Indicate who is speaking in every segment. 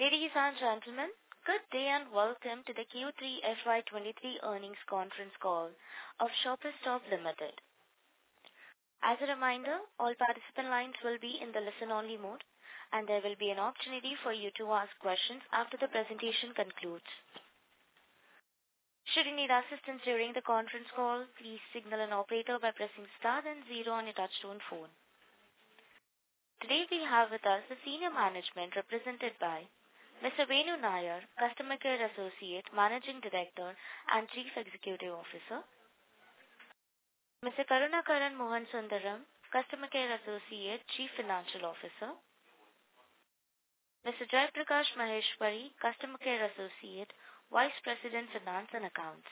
Speaker 1: Ladies and gentlemen, good day and welcome to the Q3 FY23 earnings conference call of Shoppers Stop Limited. As a reminder, all participant lines will be in the listen-only mode, and there will be an opportunity for you to ask questions after the presentation concludes. Should you need assistance during the conference call, please signal an operator by pressing star then 0 on your touchtone phone. Today we have with us the senior management represented by Mr. Venu Nair, Customer Care Associate, Managing Director and Chief Executive Officer, Mr. Karunakaran Mohansundaram, Customer Care Associate, Chief Financial Officer, Mr. Jaiprakash Maheshwari, Customer Care Associate, Vice President Finance and Accounts.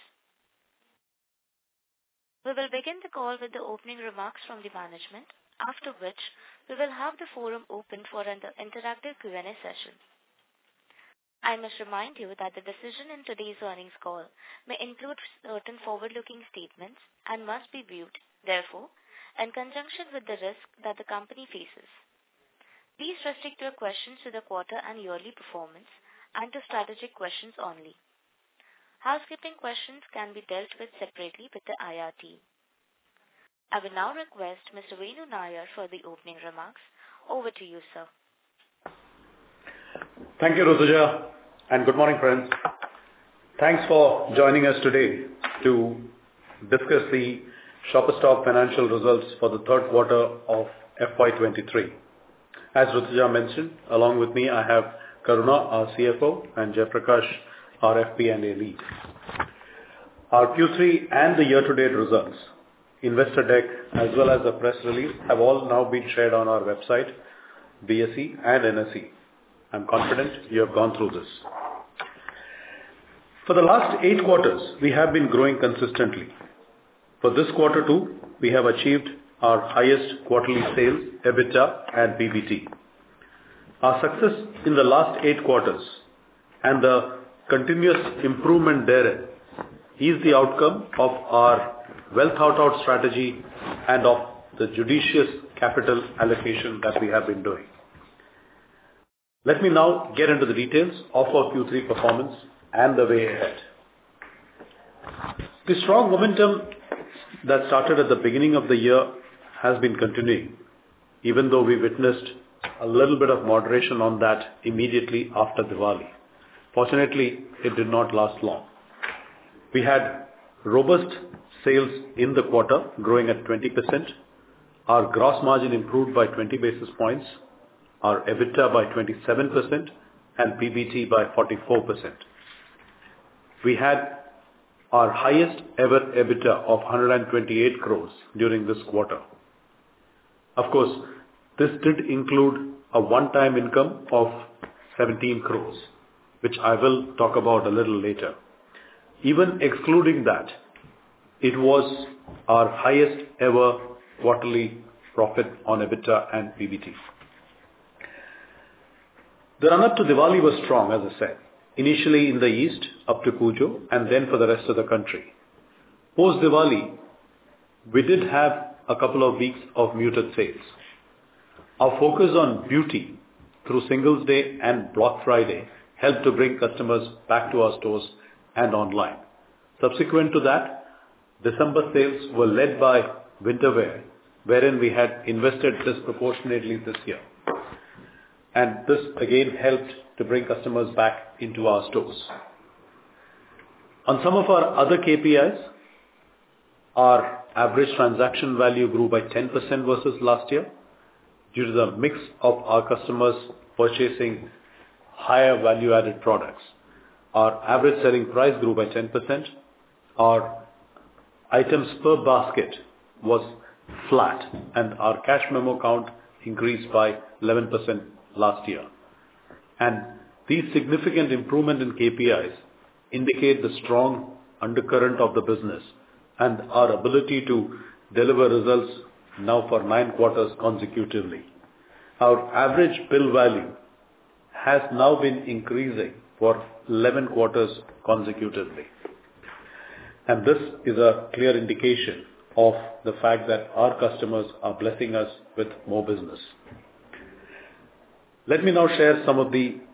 Speaker 1: We will begin the call with the opening remarks from the management, after which we will have the forum open for an interactive Q&A session. I must remind you that the decision in today's earnings call may include certain forward-looking statements and must be viewed, therefore, in conjunction with the risk that the company faces. Please restrict your questions to the quarter and yearly performance and to strategic questions only. Housekeeping questions can be dealt with separately with the IR team. I will now request Mr. Venu Nair for the opening remarks. Over to you, sir.
Speaker 2: Thank you, Rosuja, and good morning, friends. Thanks for joining us today to discuss the Shoppers Stop financial results for the third quarter of FY23. As Rosuja mentioned, along with me, I have Karuna, our CFO, and Jaiprakash, our FP&A lead. Our Q3 and the year-to-date results, investor deck, as well as the press release, have all now been shared on our website, BSE and NSE. I'm confident you have gone through this. For the last 8 quarters, we have been growing consistently. For this quarter too, we have achieved our highest quarterly sales, EBITDA and PBT. Our success in the last 8 quarters and the continuous improvement therein is the outcome of our well-thought-out strategy and of the judicious capital allocation that we have been doing. Let me now get into the details of our Q3 performance and the way ahead. The strong momentum that started at the beginning of the year has been continuing, even though we witnessed a little bit of moderation on that immediately after Diwali. Fortunately, it did not last long. We had robust sales in the quarter, growing at 20%. Our gross margin improved by 20 basis points, our EBITDA by 27% and PBT by 44%. We had our highest ever EBITDA of 128 crores during this quarter. Of course, this did include a one-time income of 17 crores, which I will talk about a little later. Even excluding that, it was our highest ever quarterly profit on EBITDA and PBT. The run-up to Diwali was strong, as I said, initially in the east, up to Pujo, and then for the rest of the country. Post-Diwali, we did have a couple of weeks of muted sales. Our focus on beauty through Singles Day and Black Friday helped to bring customers back to our stores and online. Subsequent to that, December sales were led by winter wear, wherein we had invested disproportionately this year. And this again helped to bring customers back into our stores. On some of our other KPIs, our average transaction value grew by 10% versus last year due to the mix of our customers purchasing higher value-added products. Our average selling price grew by 10%. Our items per basket was flat, and our cash memo count increased by 11% last year. And these significant improvement in KPIs indicate the strong undercurrent of the business and our ability to deliver results now for 9 quarters consecutively. Our average bill value has now been increasing for 11 quarters consecutively. And this is a clear indication of the fact that our customers are blessing us with more business. Let me now share some of the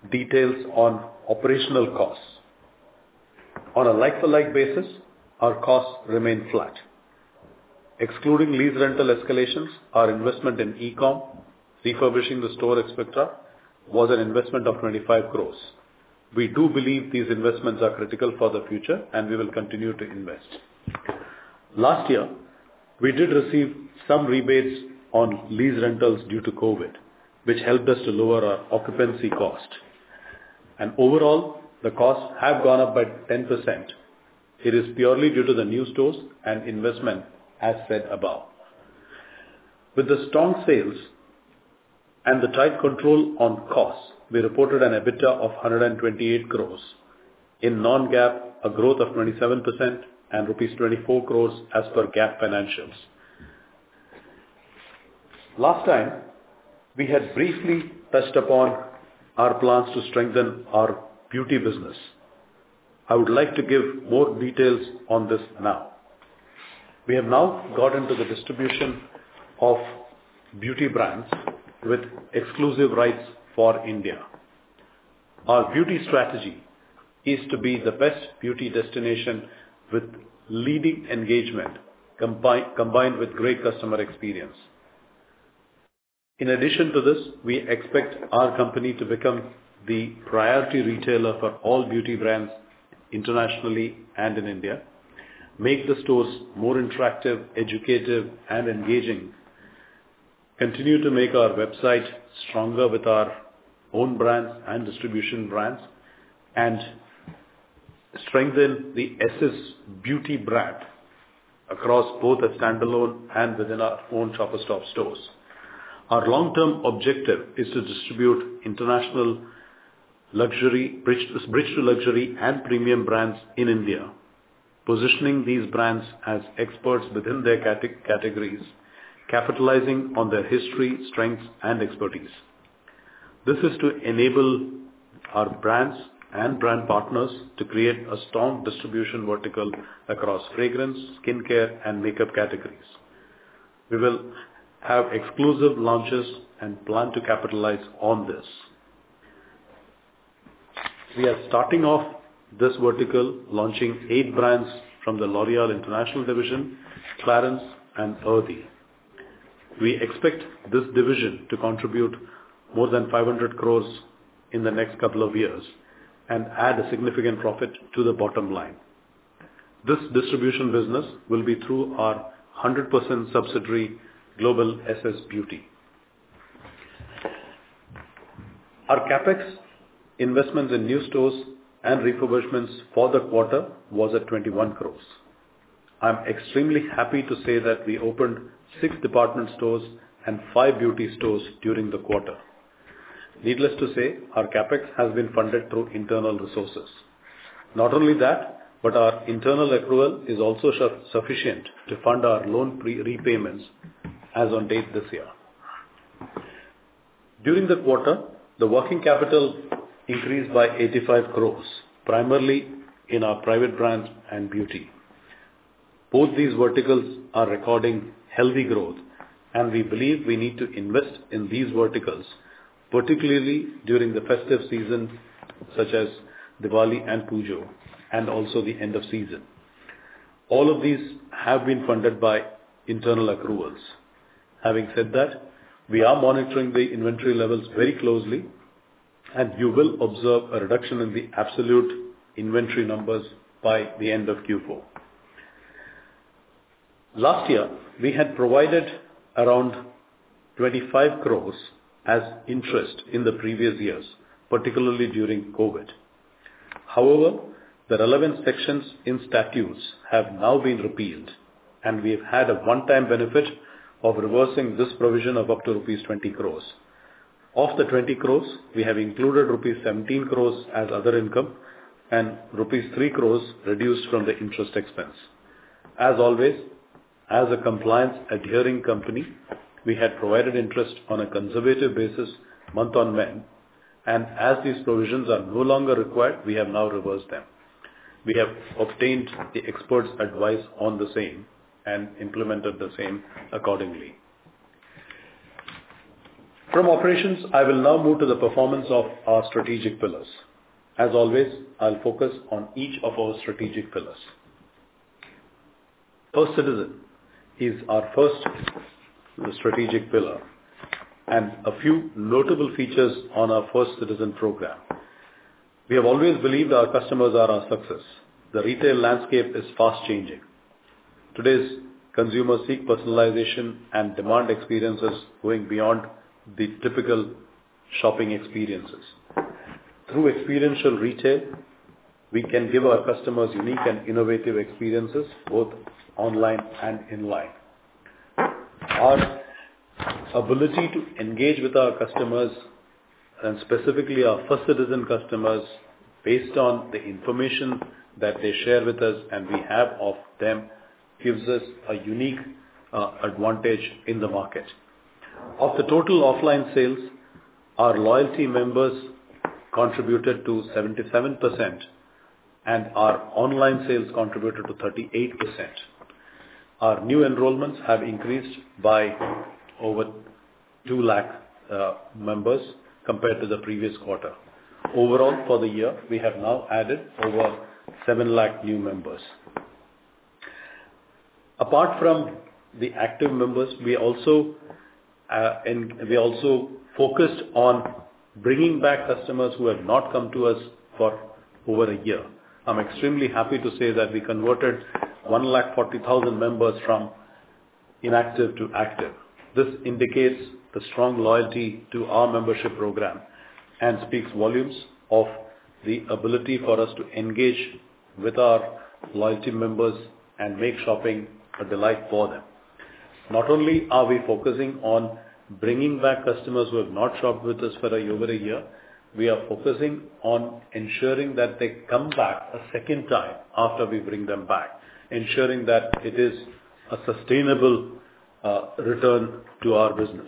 Speaker 2: details on operational costs. On a like-for-like basis, our costs remain flat. Excluding lease rental escalations, our investment in e-com, refurbishing the store, etc., was an investment of 25 crores. We do believe these investments are critical for the future, and we will continue to invest. Last year, we did receive some rebates on lease rentals due to COVID, which helped us to lower our occupancy cost. And overall, the costs have gone up by 10%. It is purely due to the new stores and investment, as said above. With the strong sales and the tight control on costs, we reported an EBITDA of 128 crores. In non-GAAP, a growth of 27% and rupees 24 crores as per GAAP financials. Last time, we had briefly touched upon our plans to strengthen our beauty business. I would like to give more details on this now. We have now got into the distribution of beauty brands with exclusive rights for India. Our beauty strategy is to be the best beauty destination with leading engagement combined with great customer experience. In addition to this, we expect our company to become the priority retailer for all beauty brands internationally and in India, make the stores more interactive, educative, and engaging, continue to make our website stronger with our own brands and distribution brands, and strengthen the SS Beauty brand across both a standalone and within our own Shoppers Stop stores. Our long-term objective is to distribute international luxury, bridge to luxury and premium brands in India, positioning these brands as experts within their categories, capitalizing on their history, strengths, and expertise. This is to enable our brands and brand partners to create a strong distribution vertical across fragrance, skincare, and makeup categories. We will have exclusive launches and plan to capitalize on this. We are starting off this vertical launching 8 brands from the L'Oréal International Division, Clarins, and Earthy. We expect this division to contribute more than 500 crores in the next couple of years and add a significant profit to the bottom line. This distribution business will be through our 100% subsidiary Global SS Beauty. Our capex investments in new stores and refurbishments for the quarter was at 21 crores. I'm extremely happy to say that we opened 6 department stores and 5 beauty stores during the quarter. Needless to say, our capex has been funded through internal resources. Not only that, but our internal accrual is also sufficient to fund our loan repayments as on date this year. During the quarter, the working capital increased by 85 crores, primarily in our private brands and beauty. Both these verticals are recording healthy growth, and we believe we need to invest in these verticals, particularly during the festive season such as Diwali and Pujo, and also the end of season. All of these have been funded by internal accruals. Having said that, we are monitoring the inventory levels very closely, and you will observe a reduction in the absolute inventory numbers by the end of Q4. Last year, we had provided around 25 crores as interest in the previous years, particularly during COVID. However, the relevant sections in statutes have now been repealed, and we have had a one-time benefit of reversing this provision of up to rupees 20 crores. Of the 20 crores, we have included rupees 17 crores as other income and rupees 3 crores reduced from the interest expense. As always, as a compliance adhering company, we had provided interest on a conservative basis month on month, and as these provisions are no longer required, we have now reversed them. We have obtained the experts' advice on the same and implemented the same accordingly. From operations, I will now move to the performance of our strategic pillars. As always, I'll focus on each of our strategic pillars. First Citizen is our first strategic pillar, and a few notable features on our First Citizen program. We have always believed our customers are our success. The retail landscape is fast changing. Today's consumers seek personalization and demand experiences going beyond the typical shopping experiences. Through experiential retail, we can give our customers unique and innovative experiences, both online and inline. Our ability to engage with our customers, and specifically our First Citizen customers, based on the information that they share with us and we have of them, gives us a unique advantage in the market. Of the total offline sales, our loyalty members contributed to 77% and our online sales contributed to 38%. Our new enrollments have increased by over 2 lakh members compared to the previous quarter. Overall, for the year, we have now added over 7 lakh new members. Apart from the active members, we also focused on bringing back customers who have not come to us for over a year. I'm extremely happy to say that we converted 140,000 members from inactive to active. This indicates the strong loyalty to our membership program and speaks volumes of the ability for us to engage with our loyalty members and make shopping a delight for them. Not only are we focusing on bringing back customers who have not shopped with us for over a year, we are focusing on ensuring that they come back a second time after we bring them back, ensuring that it is a sustainable return to our business.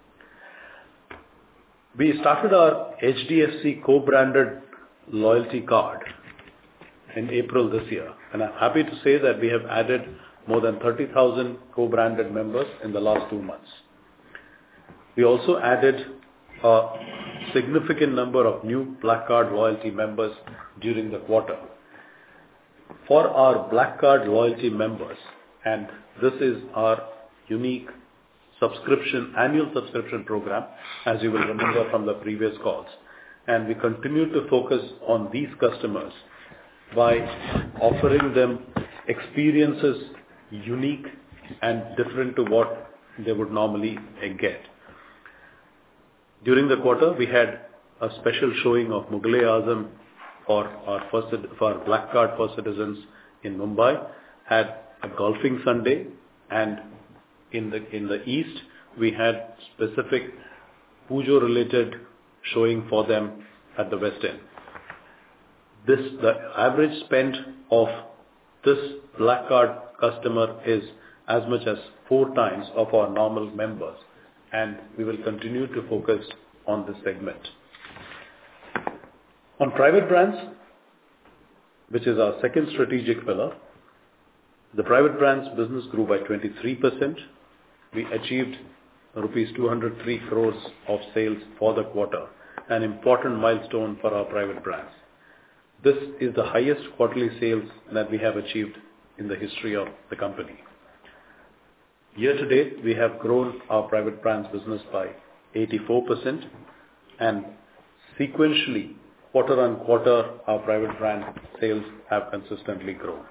Speaker 2: We started our HDFC co-branded loyalty card in April this year, and I'm happy to say that we have added more than 30,000 co-branded members in the last 2 months. We also added a significant number of new Black Card loyalty members during the quarter. For our Black Card loyalty members, and this is our unique annual subscription program, as you will remember from the previous calls, and we continue to focus on these customers by offering them experiences unique and different to what they would normally get. During the quarter, we had a special showing of Mughal-e-Azam for our Black Card First Citizens in Mumbai, had a golfing Sunday, and in the east, we had specific Pujo-related showing for them at the West End. The average spend of this Black Card customer is as much as 4 times of our normal members, and we will continue to focus on this segment. On private brands, which is our second strategic pillar, the private brands business grew by 23%. We achieved rupees 203 crores of sales for the quarter, an important milestone for our private brands. This is the highest quarterly sales that we have achieved in the history of the company. Year to date, we have grown our private brands business by 84%, and sequentially, quarter on quarter, our private brand sales have consistently grown.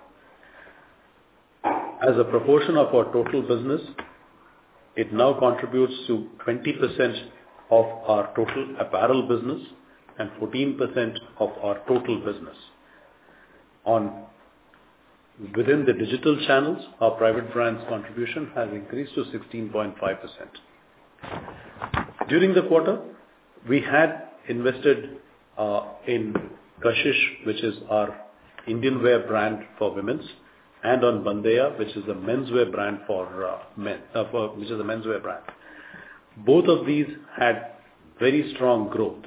Speaker 2: As a proportion of our total business, it now contributes to 20% of our total apparel business and 14% of our total business. Within the digital channels, our private brands contribution has increased to 16.5%. During the quarter, we had invested in Kashish, which is our Indian wear brand for women's, and on Bandeya, which is a menswear brand for men, which is a menswear brand. Both of these had very strong growth.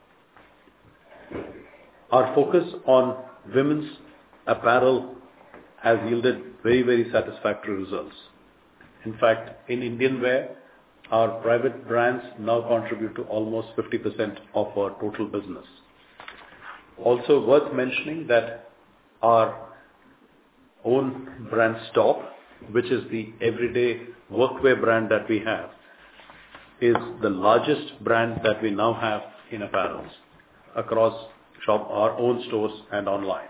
Speaker 2: Our focus on women's apparel has yielded very, very satisfactory results. In fact, in Indian wear, our private brands now contribute to almost 50% of our total business. Also worth mentioning that our own brand Stop, which is the everyday workwear brand that we have, is the largest brand that we now have in apparels across our own stores and online.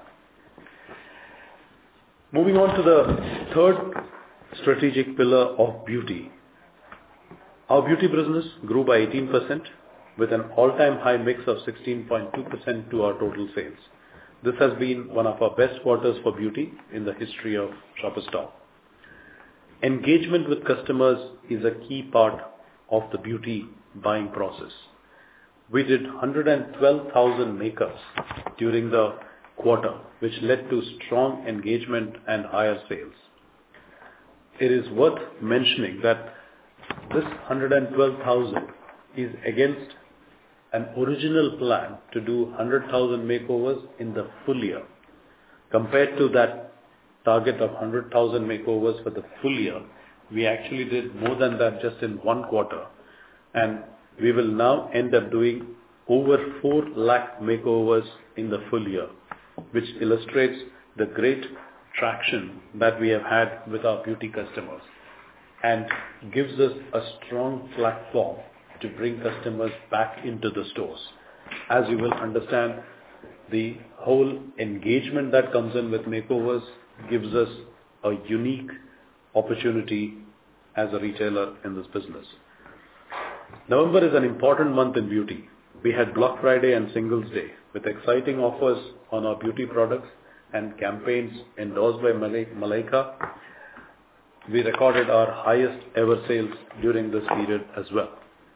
Speaker 2: Moving on to the third strategic pillar of beauty. Our beauty business grew by 18% with an all-time high mix of 16.2% to our total sales. This has been one of our best quarters for beauty in the history of Shoppers Stop. Engagement with customers is a key part of the beauty buying process. We did 112,000 makeups during the quarter, which led to strong engagement and higher sales. It is worth mentioning that this 112,000 is against an original plan to do 100,000 makeovers in the full year. Compared to that target of 100,000 makeovers for the full year, we actually did more than that just in one quarter. And we will now end up doing over 4 lakh makeovers in the full year, which illustrates the great traction that we have had with our beauty customers and gives us a strong platform to bring customers back into the stores. As you will understand, the whole engagement that comes in with makeovers gives us a unique opportunity as a retailer in this business. November is an important month in beauty. We had Black Friday and Singles Day with exciting offers on our beauty products and campaigns endorsed by Malaika. We recorded our highest ever sales during this period as well.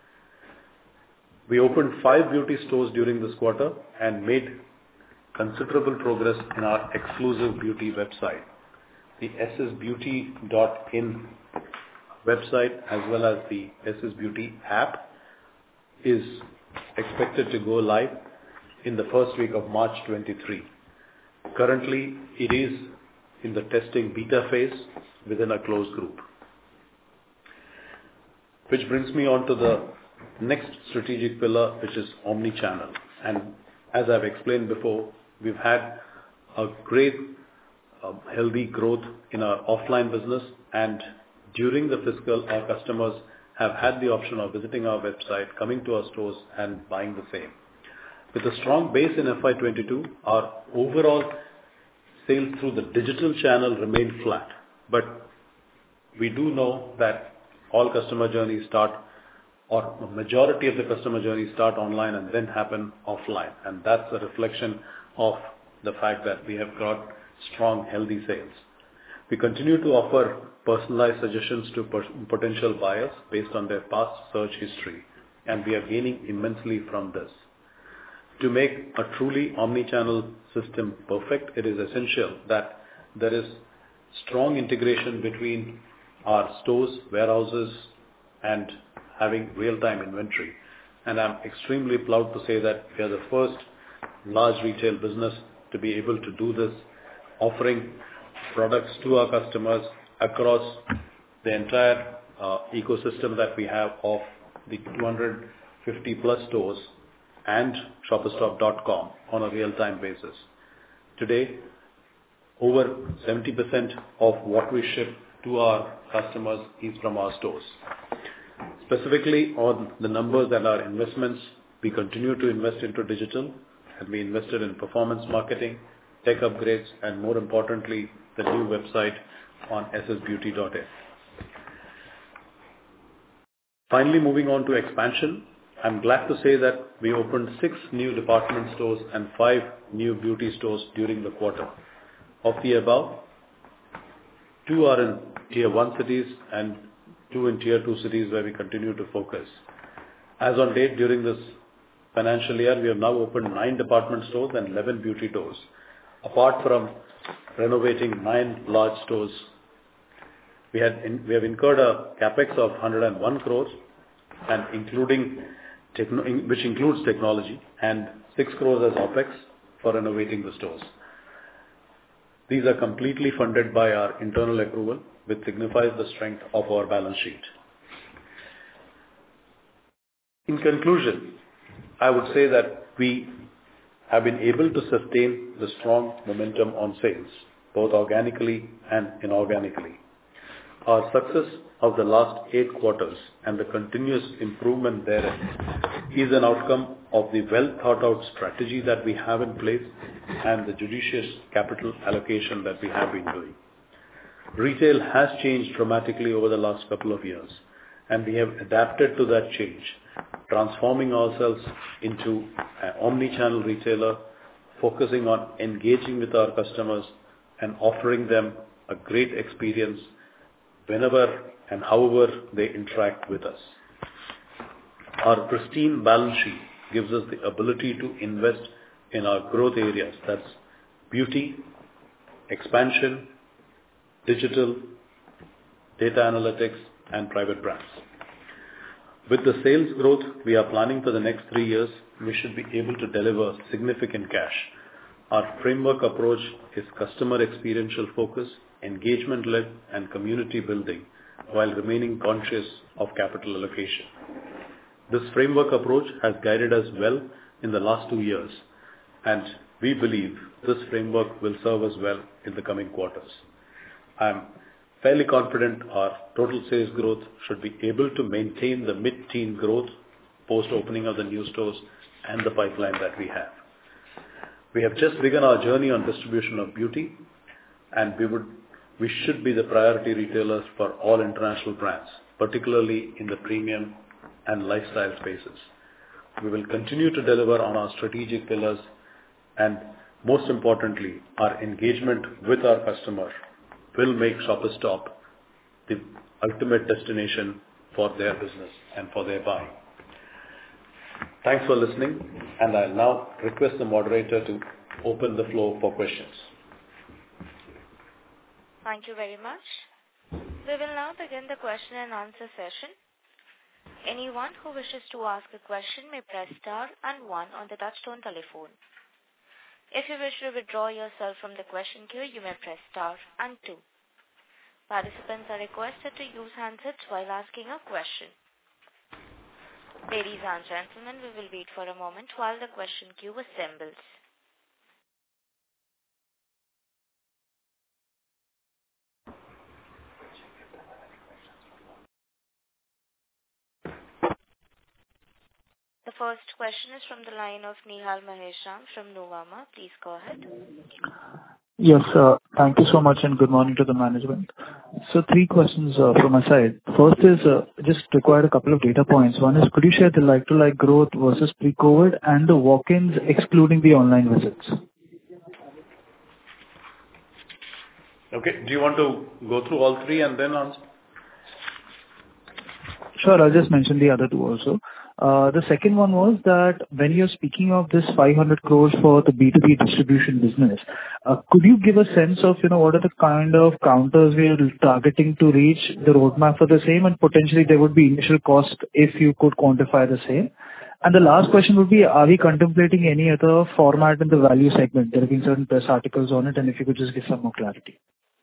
Speaker 2: We opened 5 beauty stores during this quarter and made considerable progress in our exclusive beauty website. The ssbeauty.in website as well as the SS Beauty app is expected to go live in the first week of March 23. Currently, it is in the testing beta phase within a closed group. Which brings me on to the next strategic pillar, which is omni-channel. And as I've explained before, we've had a great healthy growth in our offline business, and during the fiscal, our customers have had the option of visiting our website, coming to our stores and buying the same. With a strong base in FY22, our overall sales through the digital channel remained flat. But we do know that all customer journeys start, or a majority of the customer journeys start online and then happen offline. And that's a reflection of the fact that we have got strong, healthy sales. We continue to offer personalized suggestions to potential buyers based on their past search history, and we are gaining immensely from this. To make a truly omni-channel system perfect, it is essential that there is strong integration between our stores, warehouses, and having real-time inventory. And I'm extremely proud to say that we are the first large retail business to be able to do this, offering products to our customers across the entire ecosystem that we have of the 250 plus stores and shopperstop.com on a real-time basis. Today, over 70% of what we ship to our customers is from our stores. Specifically on the numbers and our investments, we continue to invest into digital, and we invested in performance marketing, tech upgrades, and more importantly, the new website on ssbeauty.in. Finally, moving on to expansion, I'm glad to say that we opened 6 new department stores and 5 new beauty stores during the quarter. Of the above, 2 are in Tier 1 cities and 2 in Tier 2 cities where we continue to focus. As on date, during this financial year, we have now opened 9 department stores and 11 beauty stores. Apart from renovating 9 large stores, we have incurred a capex of 101 crores, and which includes technology, and 6 crores as opex for renovating the stores. These are completely funded by our internal accrual, which signifies the strength of our balance sheet. In conclusion, I would say that we have been able to sustain the strong momentum on sales, both organically and inorganically. Our success of the last 8 quarters and the continuous improvement therein is an outcome of the well-thought-out strategy that we have in place and the judicious capital allocation that we have been doing. Retail has changed dramatically over the last couple of years, and we have adapted to that change, transforming ourselves into an omni-channel retailer, focusing on engaging with our customers and offering them a great experience whenever and however they interact with us. Our pristine balance sheet gives us the ability to invest in our growth areas. That's beauty, expansion, digital, data analytics, and private brands. With the sales growth we are planning for the next 3 years, we should be able to deliver significant cash. Our framework approach is customer experiential focus, engagement-led, and community building, while remaining conscious of capital allocation. This framework approach has guided us well in the last 2 years, and we believe this framework will serve us well in the coming quarters. I am fairly confident our total sales growth should be able to maintain the mid-teen growth post-opening of the new stores and the pipeline that we have. We have just begun our journey on distribution of beauty, and we should be the priority retailers for all international brands, particularly in the premium and lifestyle spaces. We will continue to deliver on our strategic pillars, and most importantly, our engagement with our customer will make Shoppers Stop the ultimate destination for their business and for their buying. Thanks for listening, and I'll now request the moderator to open the floor for questions.
Speaker 1: Thank you very much. We will now begin the question and answer session. Anyone who wishes to ask a question may press star and 1 on the touchtone telephone. If you wish to withdraw yourself from the question queue, you may press star and 2. Participants are requested to use handsets while asking a question. Ladies and gentlemen, we will wait for a moment while the question queue assembles. The first question is from the line of Nihal Maheshwari from Nuvama. Please go ahead.
Speaker 3: Yes, thank you so much and good morning to the management. So 3 questions from my side. First is just required a couple of data points. One is, could you share the like-to-like growth versus pre-COVID and the walk-ins excluding the online visits?
Speaker 2: Okay. Do you want to go through all 3 and then answer?
Speaker 3: Sure, I'll just mention the other 2 also. The second one was that when you're speaking of this 500 crores for the B2B distribution business, could you give a sense of, what are the kind of counters we are targeting to reach the roadmap for the same, and potentially there would be initial cost if you could quantify the same? And the last question would be, are we contemplating any other format in the value segment? There have been certain press articles on it, and if you could just give some more clarity.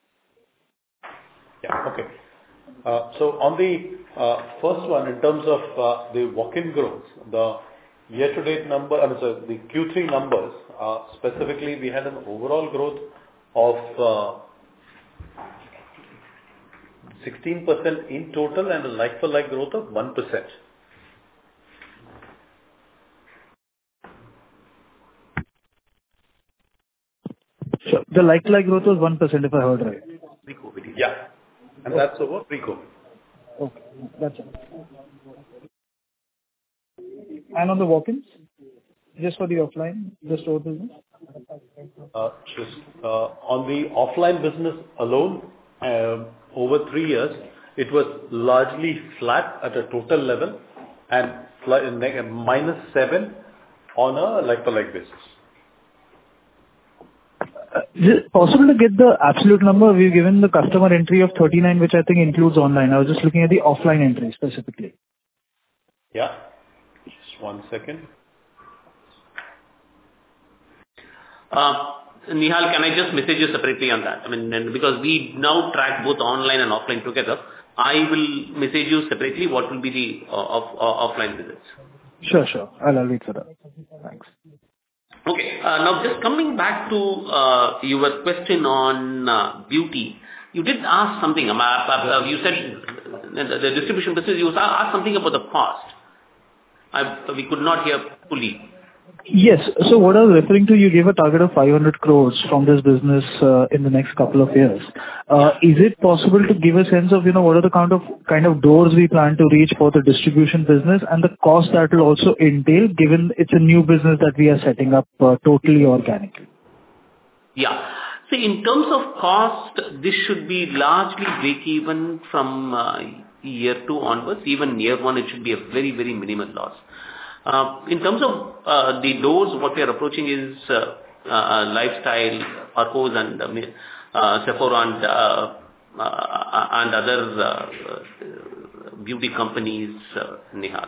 Speaker 2: Yeah, okay. So on the first one, in terms of the walk-in growth, the year-to-date number, the Q3 numbers, specifically we had an overall growth of 16% in total and a like-for-like growth of 1%.
Speaker 3: Sure. The like-to-like growth was 1%, if I heard right.
Speaker 2: Pre-COVID. Yeah. And that's over pre-COVID.
Speaker 3: Okay, that's it. And on the walk-ins, just for the offline, the store business?
Speaker 2: On the offline business alone, over 3 years, it was largely flat at a total level and -7 on a like-for-like basis.
Speaker 3: Is it possible to get the absolute number? We've given the customer entry of 39, which I think includes online. I was just looking at the offline entry specifically.
Speaker 2: Yeah. Just 1 second.
Speaker 4: Nihal, can I just message you separately on that? Because we now track both online and offline together. I will message you separately what will be the offline visits.
Speaker 3: Sure. I'll wait for that. Thanks.
Speaker 4: Okay. Now, just coming back to your question on beauty, you did ask something. You said the distribution business, you asked something about the cost. We could not hear fully.
Speaker 3: Yes. So what I was referring to, you gave a target of 500 crores from this business in the next couple of years. Is it possible to give a sense of, what are the kind of doors we plan to reach for the distribution business and the cost that will also entail, given it's a new business that we are setting up totally organically?
Speaker 4: Yeah. See, in terms of cost, this should be largely break-even from year 2 onwards. Even year 1, it should be a very, very minimal loss. In terms of the doors, what we are approaching is Lifestyle, Arcos and Sephora and other beauty companies, Nihal.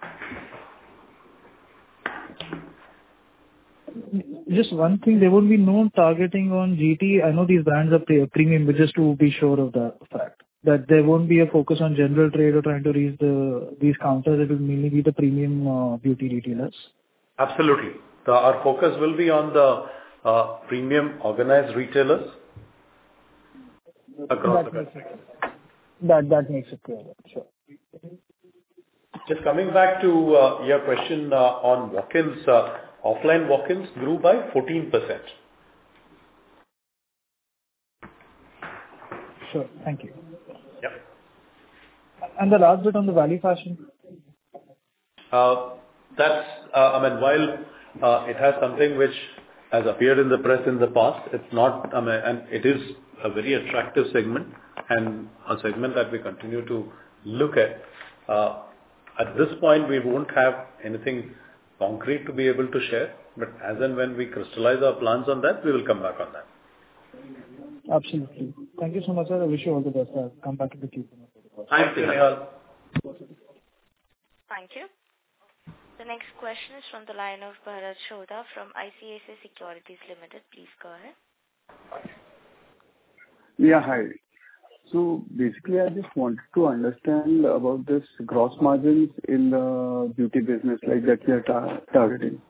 Speaker 3: Just one thing, there would be no targeting on GT. I know these brands are premium, but just to be sure of the fact that there won't be a focus on general trade or trying to reach these counters. It will mainly be the premium beauty retailers.
Speaker 2: Absolutely. Our focus will be on the premium organized retailers across the country.
Speaker 3: That makes it clear. Sure.
Speaker 2: Just coming back to your question on walk-ins, offline walk-ins grew by 14%.
Speaker 3: Sure. Thank you.
Speaker 2: Yep.
Speaker 3: And the last bit on the value fashion?
Speaker 2: While it has something which has appeared in the press in the past, it's not, and it is a very attractive segment and a segment that we continue to look at. At this point, we won't have anything concrete to be able to share, but as and when we crystallize our plans on that, we will come back on that.
Speaker 3: Absolutely. Thank you so much, sir. I wish you all the best. I'll come back to the queue.
Speaker 2: Thank you, Nihal.
Speaker 1: Thank you. The next question is from the line of Bharat Shodha from ICICI Securities Limited. Please go ahead.
Speaker 5: Yeah, hi. So basically, I just wanted to understand about this gross margins in the beauty business like that we are targeting.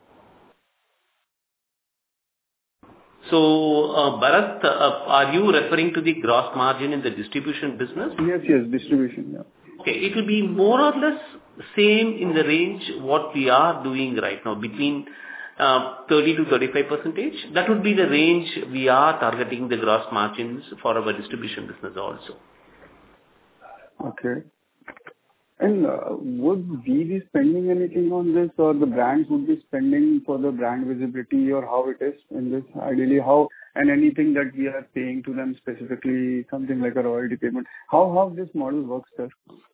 Speaker 4: So, Bharat, are you referring to the gross margin in the distribution business?
Speaker 5: Yes, distribution, yeah.
Speaker 4: Okay, it will be more or less same in the range what we are doing right now, between 30 to 35%. That would be the range we are targeting the gross margins for our distribution business also.
Speaker 5: Okay. And would we be spending anything on this, or the brands would be spending for the brand visibility, or how it is in this? Ideally, how, and anything that we are paying to them specifically, something like a royalty payment. How this model works, sir?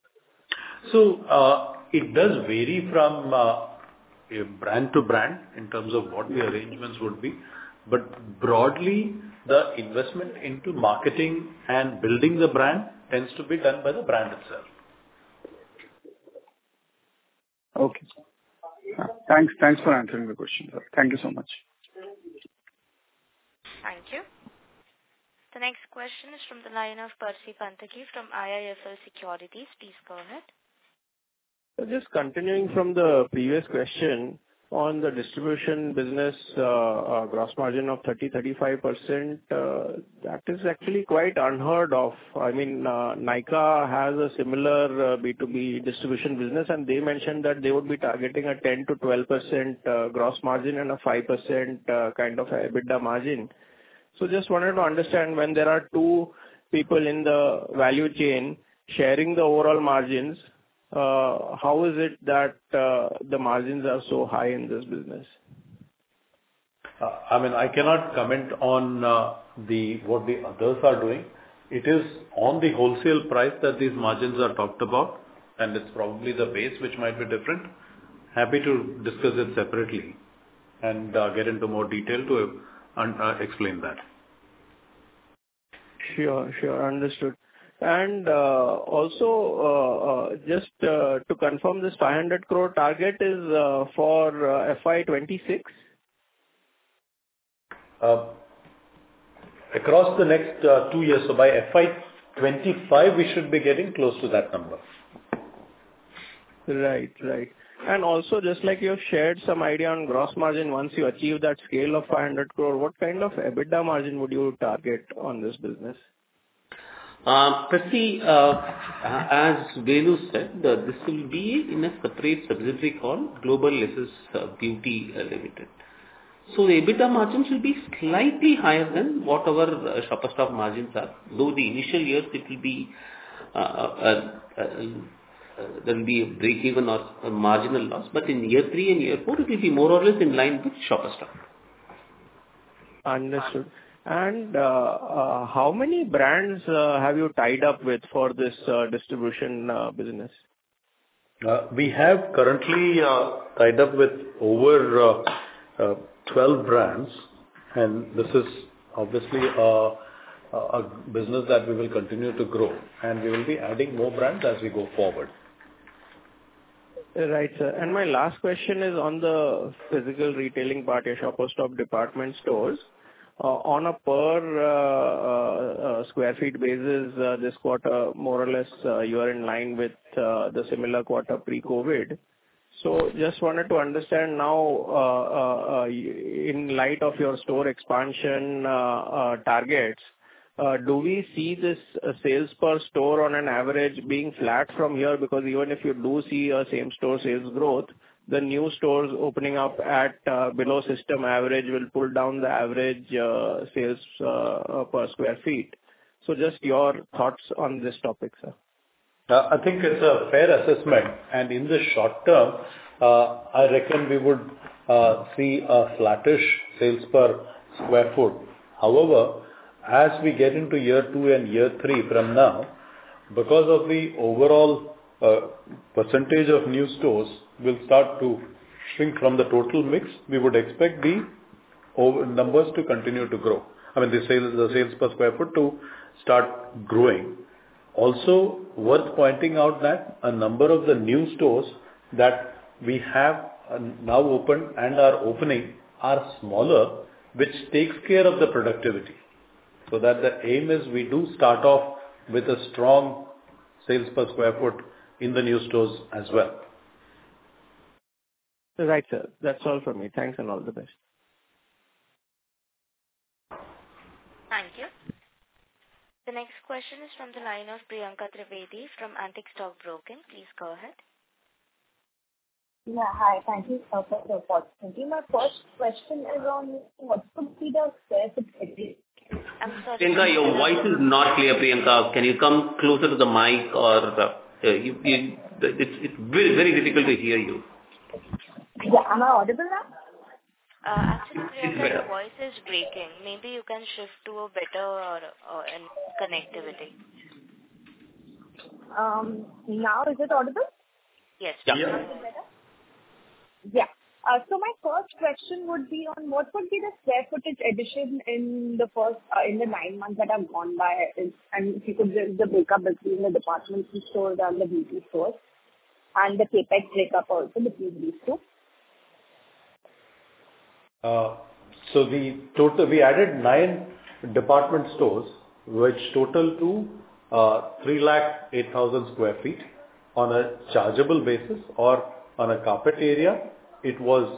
Speaker 2: So it does vary from brand to brand in terms of what the arrangements would be. But broadly, the investment into marketing and building the brand tends to be done by the brand itself.
Speaker 5: Okay. Thanks for answering the question, sir. Thank you so much.
Speaker 1: Thank you. The next question is from the line of Percy Panthaki from IIFL Securities. Please go ahead.
Speaker 6: Just continuing from the previous question on the distribution business, gross margin of 30-35%, that is actually quite unheard of. I mean, Nykaa has a similar B2B distribution business, and they mentioned that they would be targeting a 10 to 12% gross margin and a 5% kind of a EBITDA margin. So just wanted to understand, when there are two people in the value chain sharing the overall margins, how is it that the margins are so high in this business?
Speaker 2: I cannot comment on what the others are doing. It is on the wholesale price that these margins are talked about, and it's probably the base which might be different. Happy to discuss it separately and get into more detail to explain that.
Speaker 6: Sure, understood. And also, just to confirm, this 500 crore target is for FY26?
Speaker 2: Across the next 2 years, so by 25, we should be getting close to that number.
Speaker 6: Right. Right. And also, just like you have shared some idea on gross margin, once you achieve that scale of 500 crore, what kind of EBITDA margin would you target on this business?
Speaker 4: Percy, as Venu said, this will be in a separate subsidiary called Global SS Beauty Limited. So the EBITDA margins will be slightly higher than what our Shoppers Stop margins are. Though the initial years it will be there will be a break-even or a marginal loss, but in year 3 and year 4, it will be more or less in line with Shoppers Stop.
Speaker 6: Understood. And how many brands have you tied up with for this distribution business?
Speaker 2: We have currently tied up with over 12 brands, and this is obviously a business that we will continue to grow, and we will be adding more brands as we go forward.
Speaker 6: Right, sir. And my last question is on the physical retailing part, your Shoppers Stop department stores. On a per square feet basis, this quarter, more or less, you are in line with the similar quarter pre-COVID. So just wanted to understand now, in light of your store expansion targets, do we see this sales per store on an average being flat from here? Because even if you do see a same store sales growth, the new stores opening up at below system average will pull down the average sales per square feet. So just your thoughts on this topic, sir.
Speaker 2: I think it's a fair assessment, and in the short term, I reckon we would see a flattish sales per square foot. However, as we get into year 2 and year 3 from now, because of the overall percentage of new stores will start to shrink from the total mix, we would expect the numbers to continue to grow. I mean, the sales per square foot to start growing. Also, worth pointing out that a number of the new stores that we have now opened and are opening are smaller, which takes care of the productivity. So that the aim is we do start off with a strong sales per square foot in the new stores as well.
Speaker 6: Right, sir. That's all from me. Thanks and all the best.
Speaker 1: Thank you. The next question is from the line of Priyanka Trivedi from Antique Stock Broking. Please go ahead.
Speaker 7: Yeah, hi. Thank you for the opportunity. My first question is on what could be the square foot.
Speaker 1: I'm sorry.
Speaker 4: Priyanka, your voice is not clear, Priyanka. Can you come closer to the mic or it's very, very difficult to hear you.
Speaker 7: Yeah, am I audible now?
Speaker 1: Actually, Priyanka, your voice is breaking. Maybe you can shift to a better connectivity.
Speaker 7: Now is it audible?
Speaker 1: Yes.
Speaker 4: Yeah.
Speaker 7: Yeah. So my first question would be on what would be the square footage addition in the first in the 9 months that have gone by, and if you could give the breakup between the department stores and the beauty stores, and the capex breakup also between these two.
Speaker 2: So the total, we added 9 department stores, which total to 308,000 square feet on a chargeable basis, or on a carpet area, it was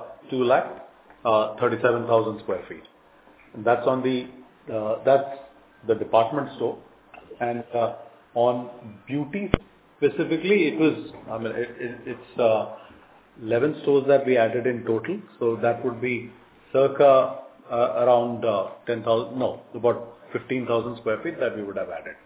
Speaker 2: 237,000 square feet. That's on the that's the department store, and on beauty specifically, it was it's 11 stores that we added in total, so that would be circa around 10,000, no, about 15,000 square feet that we would have added.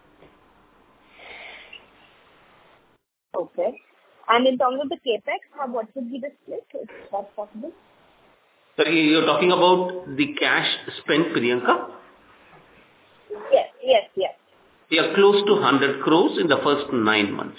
Speaker 7: Okay. And in terms of the capex, what would be the split, if that's possible?
Speaker 4: Sorry, you're talking about the cash spent, Priyanka?
Speaker 7: Yes.
Speaker 4: We are close to 100 crores in the first 9 months.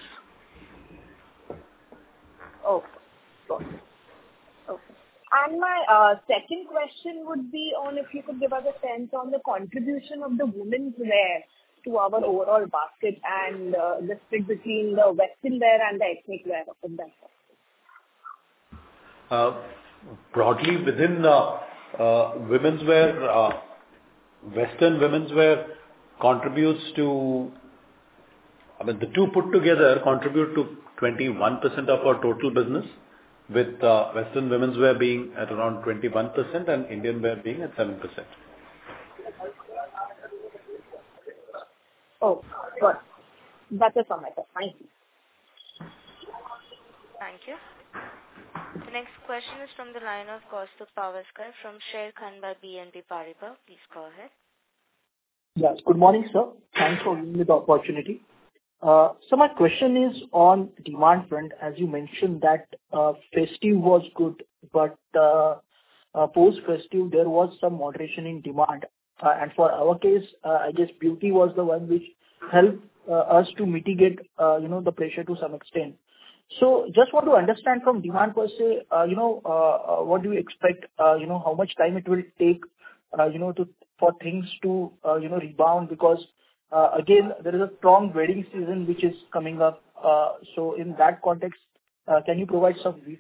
Speaker 7: Okay. Got it. Okay. And my second question would be on if you could give us a sense on the contribution of the women's wear to our overall basket, and the split between the western wear and the ethnic wear of that.
Speaker 2: Broadly within women's wear, western women's wear contributes to, the two put together contribute to 21% of our total business, with Western women's wear being at around 21% and Indian wear being at 7%.
Speaker 7: Oh, good. That's it from my side. Thank you.
Speaker 1: Thank you. The next question is from the line of Kaustubh Pawaskar from Sharekhan by BNP Paribas. Please go ahead.
Speaker 8: Yes. Good morning, sir. Thanks for giving me the opportunity. So my question is on demand front. As you mentioned that festive was good, but post-festive there was some moderation in demand. And for our case, I guess beauty was the one which helped us to mitigate, the pressure to some extent. So just want to understand from demand per se, what do you expect, how much time it will take, for things to, rebound, because again, there is a strong wedding season which is coming up. So in that context, can you provide some brief?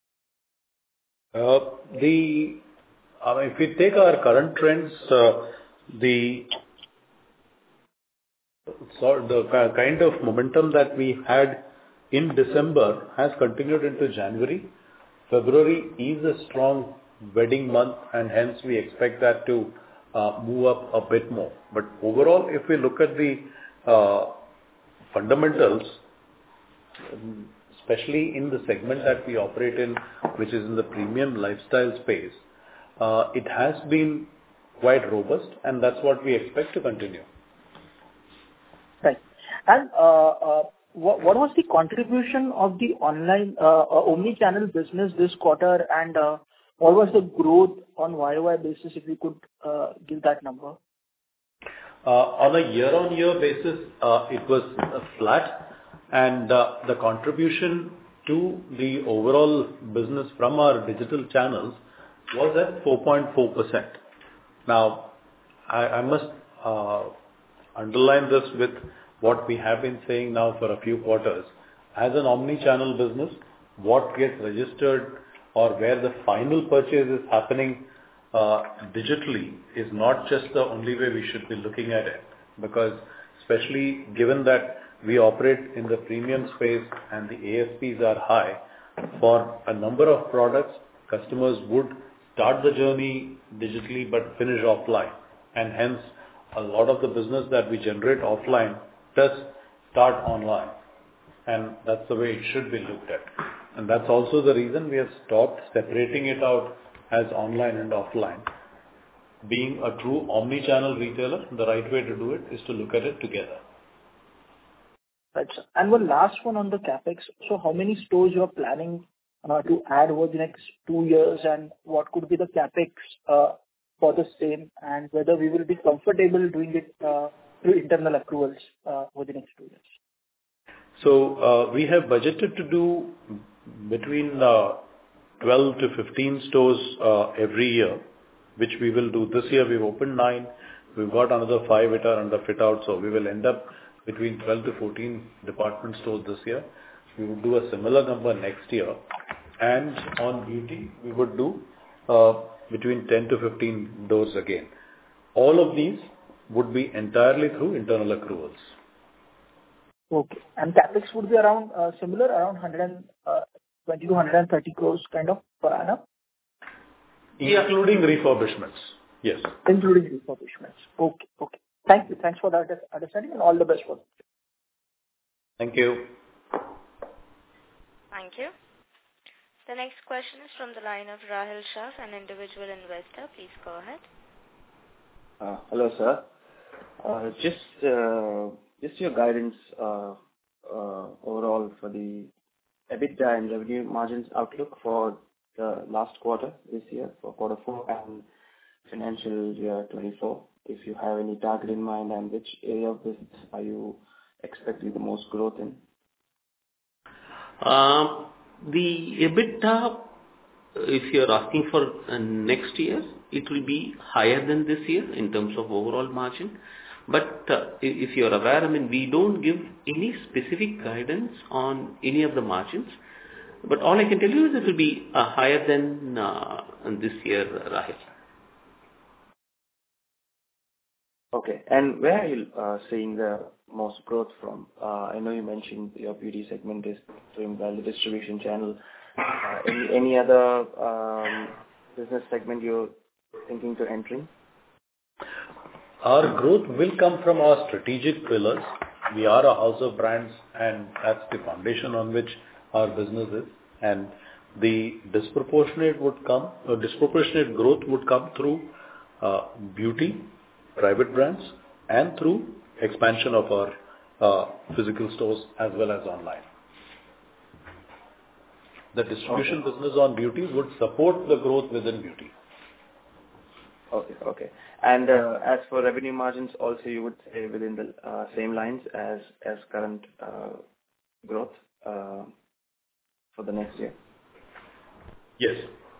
Speaker 2: If we take our current trends, the kind of momentum that we had in December has continued into January. February is a strong wedding month, and hence we expect that to move up a bit more. But overall, if we look at the fundamentals, especially in the segment that we operate in, which is in the premium lifestyle space, it has been quite robust, and that's what we expect to continue.
Speaker 8: Right. And what was the contribution of the online omni-channel business this quarter, and what was the growth on YOY basis, if you could give that number?
Speaker 2: On a year-on-year basis, it was flat, and the contribution to the overall business from our digital channels was at 4.4%. Now, I must underline this with what we have been saying now for a few quarters. As an omni-channel business, what gets registered or where the final purchase is happening digitally is not just the only way we should be looking at it. Because especially given that we operate in the premium space and the ASPs are high, for a number of products, customers would start the journey digitally but finish offline. And hence, a lot of the business that we generate offline does start online. And that's the way it should be looked at. And that's also the reason we have stopped separating it out as online and offline. Being a true omni-channel retailer, the right way to do it is to look at it together.
Speaker 8: Right, sir. And one last one on the CapEx. So how many stores you are planning to add over the next 2 years, and what could be the CapEx for the same, and whether we will be comfortable doing it through internal accruals over the next 2 years?
Speaker 2: So we have budgeted to do between 12 to 15 stores every year, which we will do. This year we've opened 9. We've got another 5 which are under fit out. So we will end up between 12 to 14 department stores this year. We will do a similar number next year. And on beauty, we would do between 10 to 15 doors again. All of these would be entirely through internal accruals.
Speaker 8: Okay. And CapEx would be around similar, around 120 to 130 crores kind of per annum?
Speaker 2: Including refurbishments. Yes.
Speaker 8: Including refurbishments. Okay. Okay. Thank you. Thanks for that understanding, and all the best for it.
Speaker 2: Thank you.
Speaker 1: Thank you. The next question is from the line of Rahil Shah, an individual investor. Please go ahead.
Speaker 9: Hello, sir. Just your guidance overall for the EBITDA and revenue margins outlook for the last quarter this year, for quarter 4 and financial year 24. If you have any target in mind, and which area of business are you expecting the most growth in?
Speaker 4: The EBITDA, if you're asking for next year, it will be higher than this year in terms of overall margin. But if you're aware, we don't give any specific guidance on any of the margins. But all I can tell you is it will be higher than this year, Rahil.
Speaker 9: Okay. And where are you seeing the most growth from? I know you mentioned your beauty segment is doing well, the distribution channel. Any other business segment you're thinking to entering?
Speaker 2: Our growth will come from our strategic pillars. We are a house of brands, and that's the foundation on which our business is. And the disproportionate growth would come through beauty, private brands, and through expansion of our physical stores as well as online. The distribution business on beauty would support the growth within beauty.
Speaker 9: Okay. And as for revenue margins, also you would say within the same lines as current growth for the next year?
Speaker 2: Yes.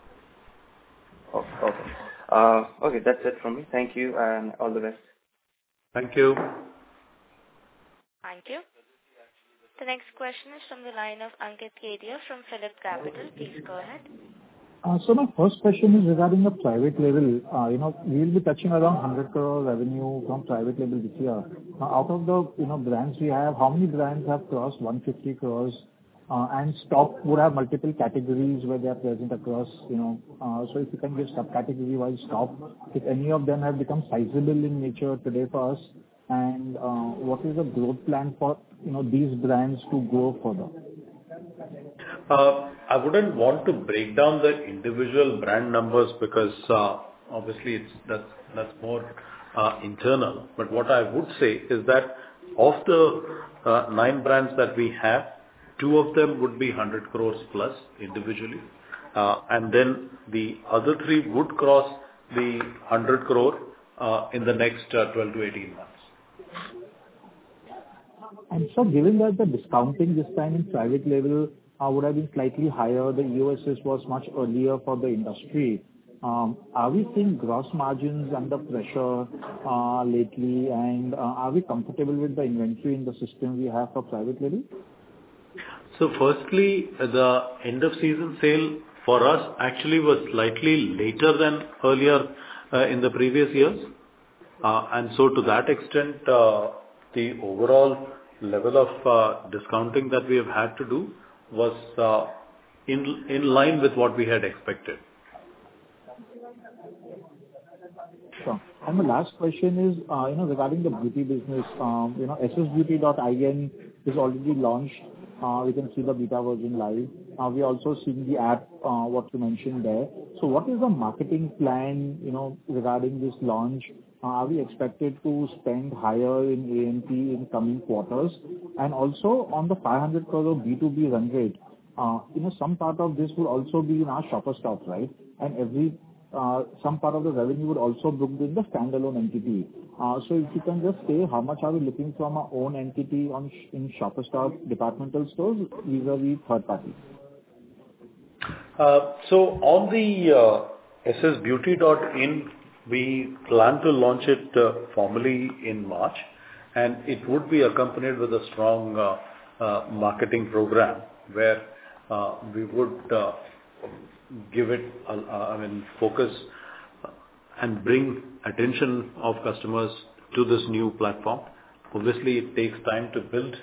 Speaker 9: Okay. Okay, that's it from me. Thank you and all the best.
Speaker 2: Thank you.
Speaker 1: Thank you. The next question is from the line of Ankit Kedia from Phillip Capital. Please go ahead.
Speaker 3: So my first question is regarding the private label. We will be touching around 100 crore revenue from private label this year. Out of the brands we have, how many brands have crossed 150 crores? And stock would have multiple categories where they are present across. So if you can give subcategory wise stock, if any of them have become sizable in nature today for us, and what is the growth plan for these brands to grow further?
Speaker 2: I wouldn't want to break down the individual brand numbers because obviously that's more internal. But what I would say is that of the 9 brands that we have, 2 of them would be 100 crores plus individually, and then the other 3 would cross the 100 crore in the next 12 to 18 months.
Speaker 3: And so given that the discounting this time in private label would have been slightly higher, the EOSS was much earlier for the industry. Are we seeing gross margins under pressure lately, and are we comfortable with the inventory in the system we have for private label?
Speaker 2: So firstly, the end of season sale for us actually was slightly later than earlier in the previous years. And so to that extent, the overall level of discounting that we have had to do was in line with what we had expected.
Speaker 3: Sure. And the last question is, regarding the beauty business, ssbeauty.in is already launched. We can see the beta version live. We also seen the app, what you mentioned there. So what is the marketing plan, regarding this launch? Are we expected to spend higher in A&P in coming quarters? And also on the 500 crore B2B run rate, some part of this will also be in our Shoppers Stop, right? And some part of the revenue would also booked in the standalone entity. So if you can just say how much are we looking from our own entity in Shoppers Stop departmental stores vis-a-vis third party?
Speaker 2: So on the ssbeauty.in, we plan to launch it formally in March, and it would be accompanied with a strong marketing program where we would give it, focus and bring attention of customers to this new platform. Obviously, it takes time to build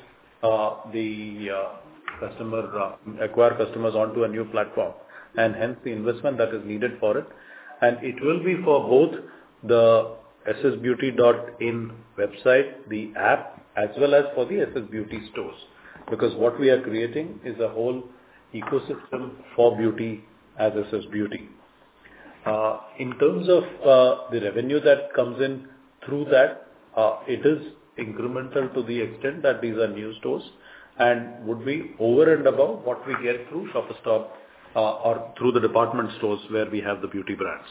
Speaker 2: acquire customers onto a new platform, and hence the investment that is needed for it. And it will be for both the ssbeauty.in website, the app, as well as for the SS Beauty stores. Because what we are creating is a whole ecosystem for beauty as SS Beauty. In terms of the revenue that comes in through that, it is incremental to the extent that these are new stores and would be over and above what we get through Shoppers Stop or through the department stores where we have the beauty brands.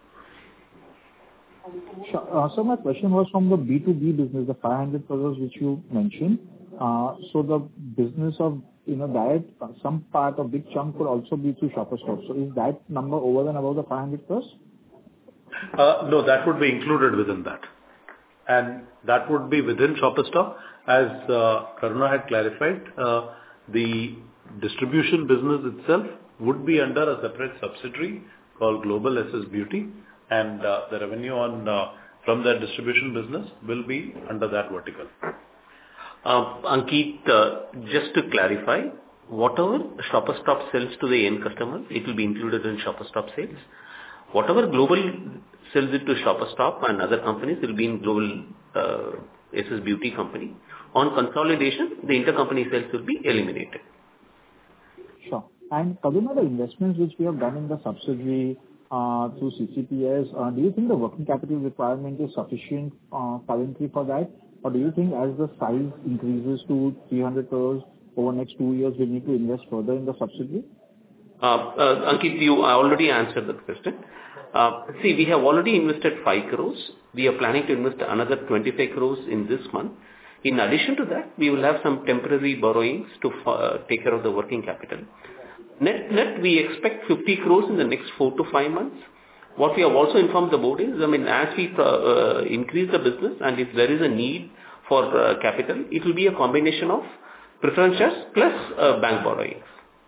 Speaker 3: Sure. So my question was from the B2B business, the 500 crores which you mentioned. So the business of that, some part, a big chunk could also be through Shoppers Stop. So is that number over and above the 500 crores?
Speaker 2: No, that would be included within that. And that would be within Shoppers Stop. As Karuna had clarified, the distribution business itself would be under a separate subsidiary called Global SS Beauty, and the revenue on from their distribution business will be under that vertical.
Speaker 4: Ankit, just to clarify, whatever Shoppers Stop sells to the end customer, it will be included in Shoppers Stop sales. Whatever Global sells it to Shoppers Stop and other companies will be in Global SS Beauty company. On consolidation, the intercompany sales will be eliminated.
Speaker 10: Sure. And Kaduna, the investments which we have done in the subsidiary through CCPS, do you think the working capital requirement is sufficient currently for that? Or do you think as the size increases to 300 crores over the next 2 years, we need to invest further in the subsidiary?
Speaker 4: Ankit, I already answered that question. See, we have already invested 5 crores. We are planning to invest another 25 crores in this month. In addition to that, we will have some temporary borrowings to take care of the working capital. Net, we expect 50 crores in the next 4 to 5 months. What we have also informed the board is, as we increase the business and if there is a need for capital, it will be a combination of preference shares plus bank borrowings.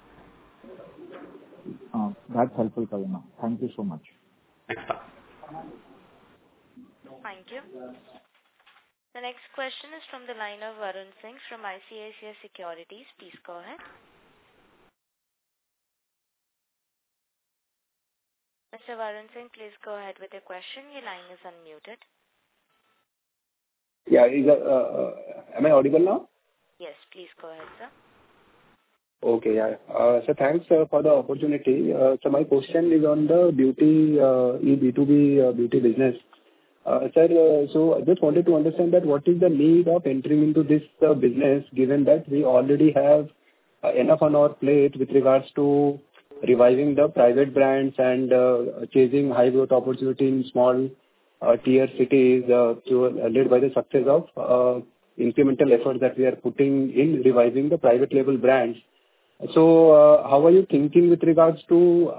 Speaker 10: That's helpful, Kaduna. Thank you so much.
Speaker 4: Next time.
Speaker 1: Thank you. The next question is from the line of Varun Singh from ICICI Securities. Please go ahead. Mr. Varun Singh, please go ahead with your question. Your line is unmuted.
Speaker 11: Yeah, am I audible now?
Speaker 1: Yes, please go ahead, sir.
Speaker 11: Okay, yeah. So thanks for the opportunity. So my question is on the beauty, B2B beauty business. Sir, so I just wanted to understand that what is the need of entering into this business, given that we already have enough on our plate with regards to reviving the private brands and chasing high growth opportunity in small tier cities, led by the success of incremental efforts that we are putting in reviving the private label brands. So how are you thinking with regards to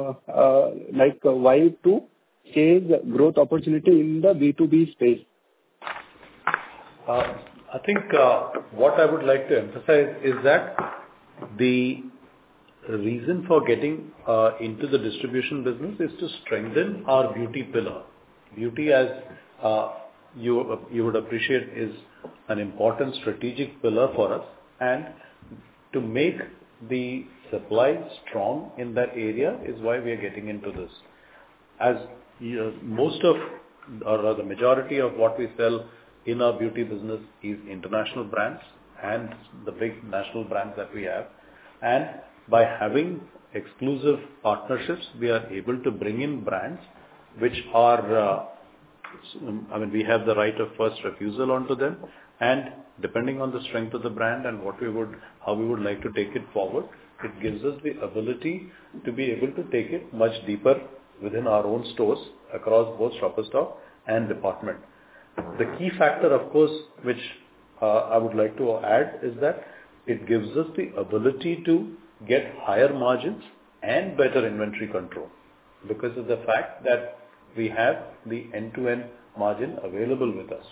Speaker 11: why to chase growth opportunity in the B2B space?
Speaker 2: I think what I would like to emphasize is that the reason for getting into the distribution business is to strengthen our beauty pillar. Beauty, as you would appreciate, is an important strategic pillar for us, and to make the supply strong in that area is why we are getting into this. As most of, or the majority of what we sell in our beauty business is international brands and the big national brands that we have, and by having exclusive partnerships, we are able to bring in brands which are, we have the right of first refusal onto them, and depending on the strength of the brand and how we would like to take it forward, it gives us the ability to be able to take it much deeper within our own stores across both Shoppers Stop and department. The key factor, of course, which I would like to add is that it gives us the ability to get higher margins and better inventory control because of the fact that we have the end-to-end margin available with us.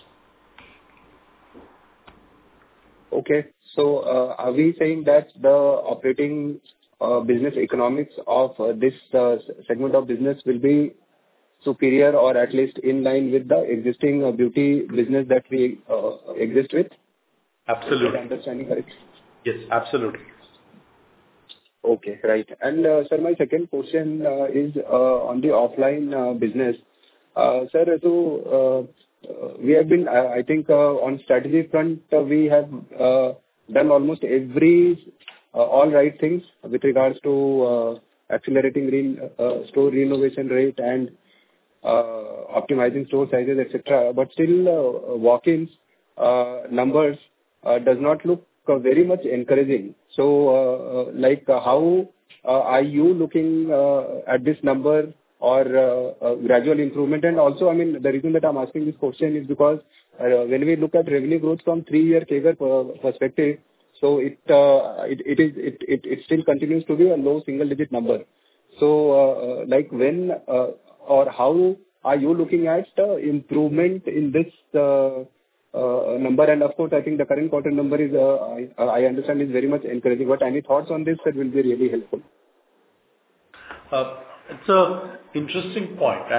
Speaker 11: Okay. So are we saying that the operating business economics of this segment of business will be superior or at least in line with the existing beauty business that we exist with?
Speaker 2: Absolutely.
Speaker 11: Is my understanding correct?
Speaker 2: Yes, absolutely.
Speaker 11: Okay, right. And sir, my second question is on the offline business. Sir, so we have been, I think, on strategy front, we have done almost all right things with regards to accelerating store renovation rate and optimizing store sizes, etc. But still, walk-ins numbers does not look very much encouraging. So, how are you looking at this number or gradual improvement? And also, the reason that I'm asking this question is because when we look at revenue growth from 3-year CAGR perspective, so it still continues to be a low single-digit number. So, when or how are you looking at improvement in this number? And of course, I think the current quarter number is, I understand, is very much encouraging. But any thoughts on this that will be really helpful?
Speaker 2: It's an interesting point, and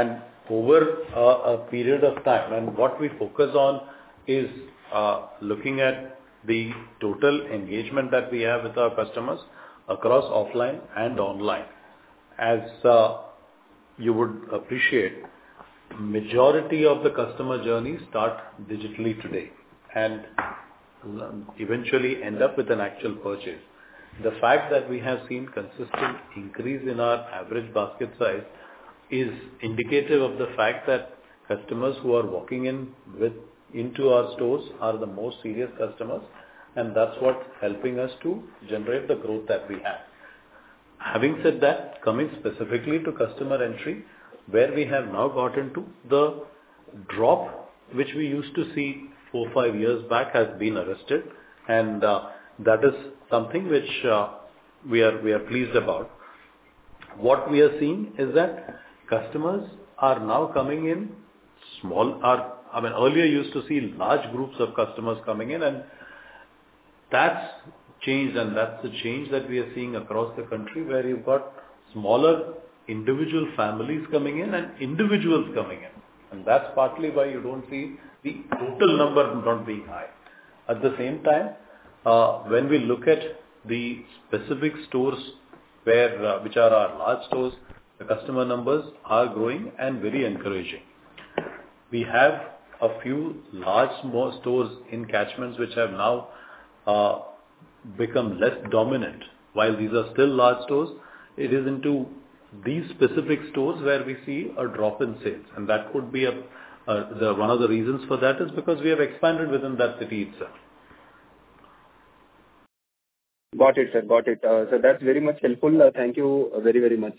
Speaker 2: over a period of time. And what we focus on is looking at the total engagement that we have with our customers across offline and online. As you would appreciate, majority of the customer journeys start digitally today and eventually end up with an actual purchase. The fact that we have seen consistent increase in our average basket size is indicative of the fact that customers who are walking into our stores are the most serious customers, and that's what's helping us to generate the growth that we have. Having said that, coming specifically to customer entry, where we have now got into the drop, which we used to see 4-5 years back, has been arrested, and that is something which we are pleased about. What we are seeing is that customers are now coming in small. Earlier you used to see large groups of customers coming in, and that's changed, and that's the change that we are seeing across the country, where you've got smaller individual families coming in and individuals coming in. And that's partly why you don't see the total number not being high. At the same time, when we look at the specific stores which are our large stores, the customer numbers are growing and very encouraging. We have a few small stores in catchments which have now become less dominant. While these are still large stores, it is into these specific stores where we see a drop in sales, and that could be one of the reasons for that is because we have expanded within that city itself.
Speaker 11: Got it, sir. Got it. So that's very much helpful. Thank you very, very much.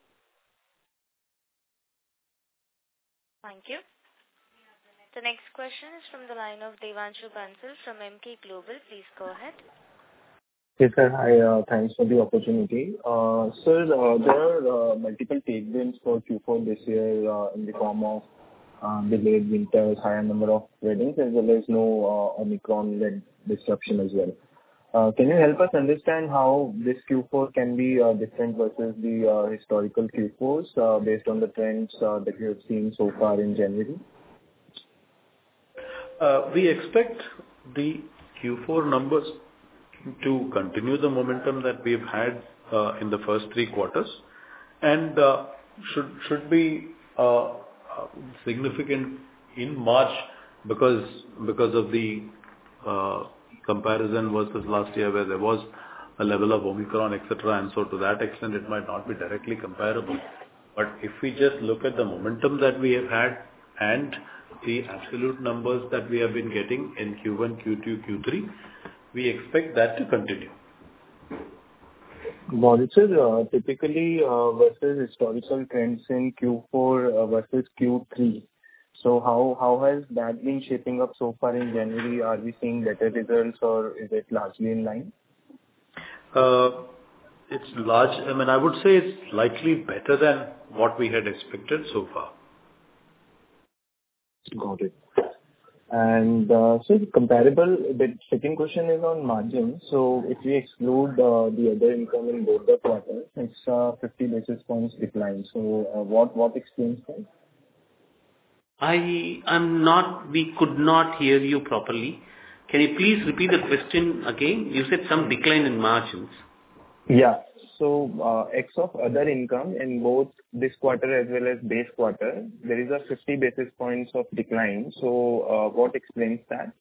Speaker 1: Thank you. The next question is from the line of Devanshu Bansal from Emkay Global. Please go ahead.
Speaker 12: Yes, sir. Hi, thanks for the opportunity. Sir, there are multiple tailwinds for Q4 this year in the form of delayed winters, higher number of weddings, as well as no Omicron-led disruption as well. Can you help us understand how this Q4 can be different versus the historical Q4s based on the trends that you have seen so far in January?
Speaker 2: We expect the Q4 numbers to continue the momentum that we've had in the first 3 quarters, and should be significant in March because of the comparison versus last year, where there was a level of Omicron, etc. And so to that extent, it might not be directly comparable. But if we just look at the momentum that we have had and the absolute numbers that we have been getting in Q1, Q2, Q3, we expect that to continue.
Speaker 12: Got it, sir. Typically, versus historical trends in Q4 versus Q3. So how has that been shaping up so far in January? Are we seeing better results, or is it largely in line?
Speaker 2: It's large. I would say it's slightly better than what we had expected so far.
Speaker 12: Got it. And so comparable, the second question is on margins. So if we exclude the other income in both the quarters, it's 50 basis points decline. So what explains that?
Speaker 4: We could not hear you properly. Can you please repeat the question again? You said some decline in margins.
Speaker 12: Yeah. So, X of other income in both this quarter as well as base quarter, there is a 50 basis points of decline. So, what explains that?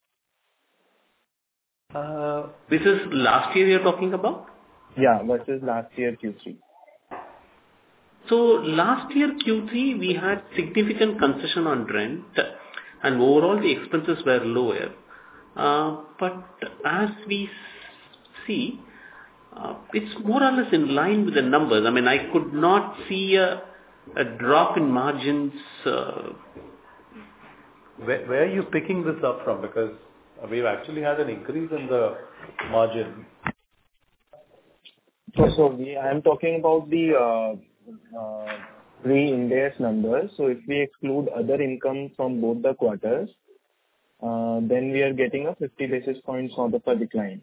Speaker 4: This is last year you're talking about?
Speaker 12: Yeah, versus last year Q3.
Speaker 4: So last year Q3 we had significant concession on rent, and overall the expenses were lower. But as we see, it's more or less in line with the numbers. I could not see a drop in margins.
Speaker 2: Where are you picking this up from? Because we've actually had an increase in the margin.
Speaker 12: So I am talking about the pre-Ind AS numbers. So if we exclude other income from both the quarters, then we are getting a 50 basis points sort of a decline.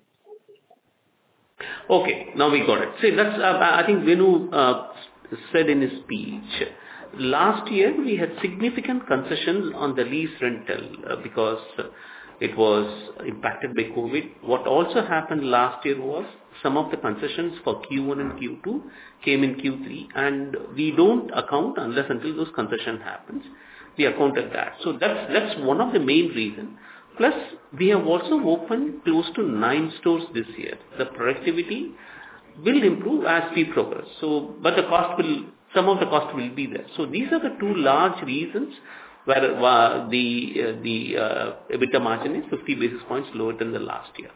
Speaker 4: Okay, now we got it. See, that's I think Venu said in his speech last year we had significant concessions on the lease rental because it was impacted by COVID. What also happened last year was some of the concessions for Q1 and Q2 came in Q3, and we don't account unless until those concession happens. We accounted that. So that's one of the main reasons. Plus, we have also opened close to 9 stores this year. The productivity will improve as we progress. So, but some of the cost will be there. So these are the two large reasons where the EBITDA margin is 50 basis points lower than the last year.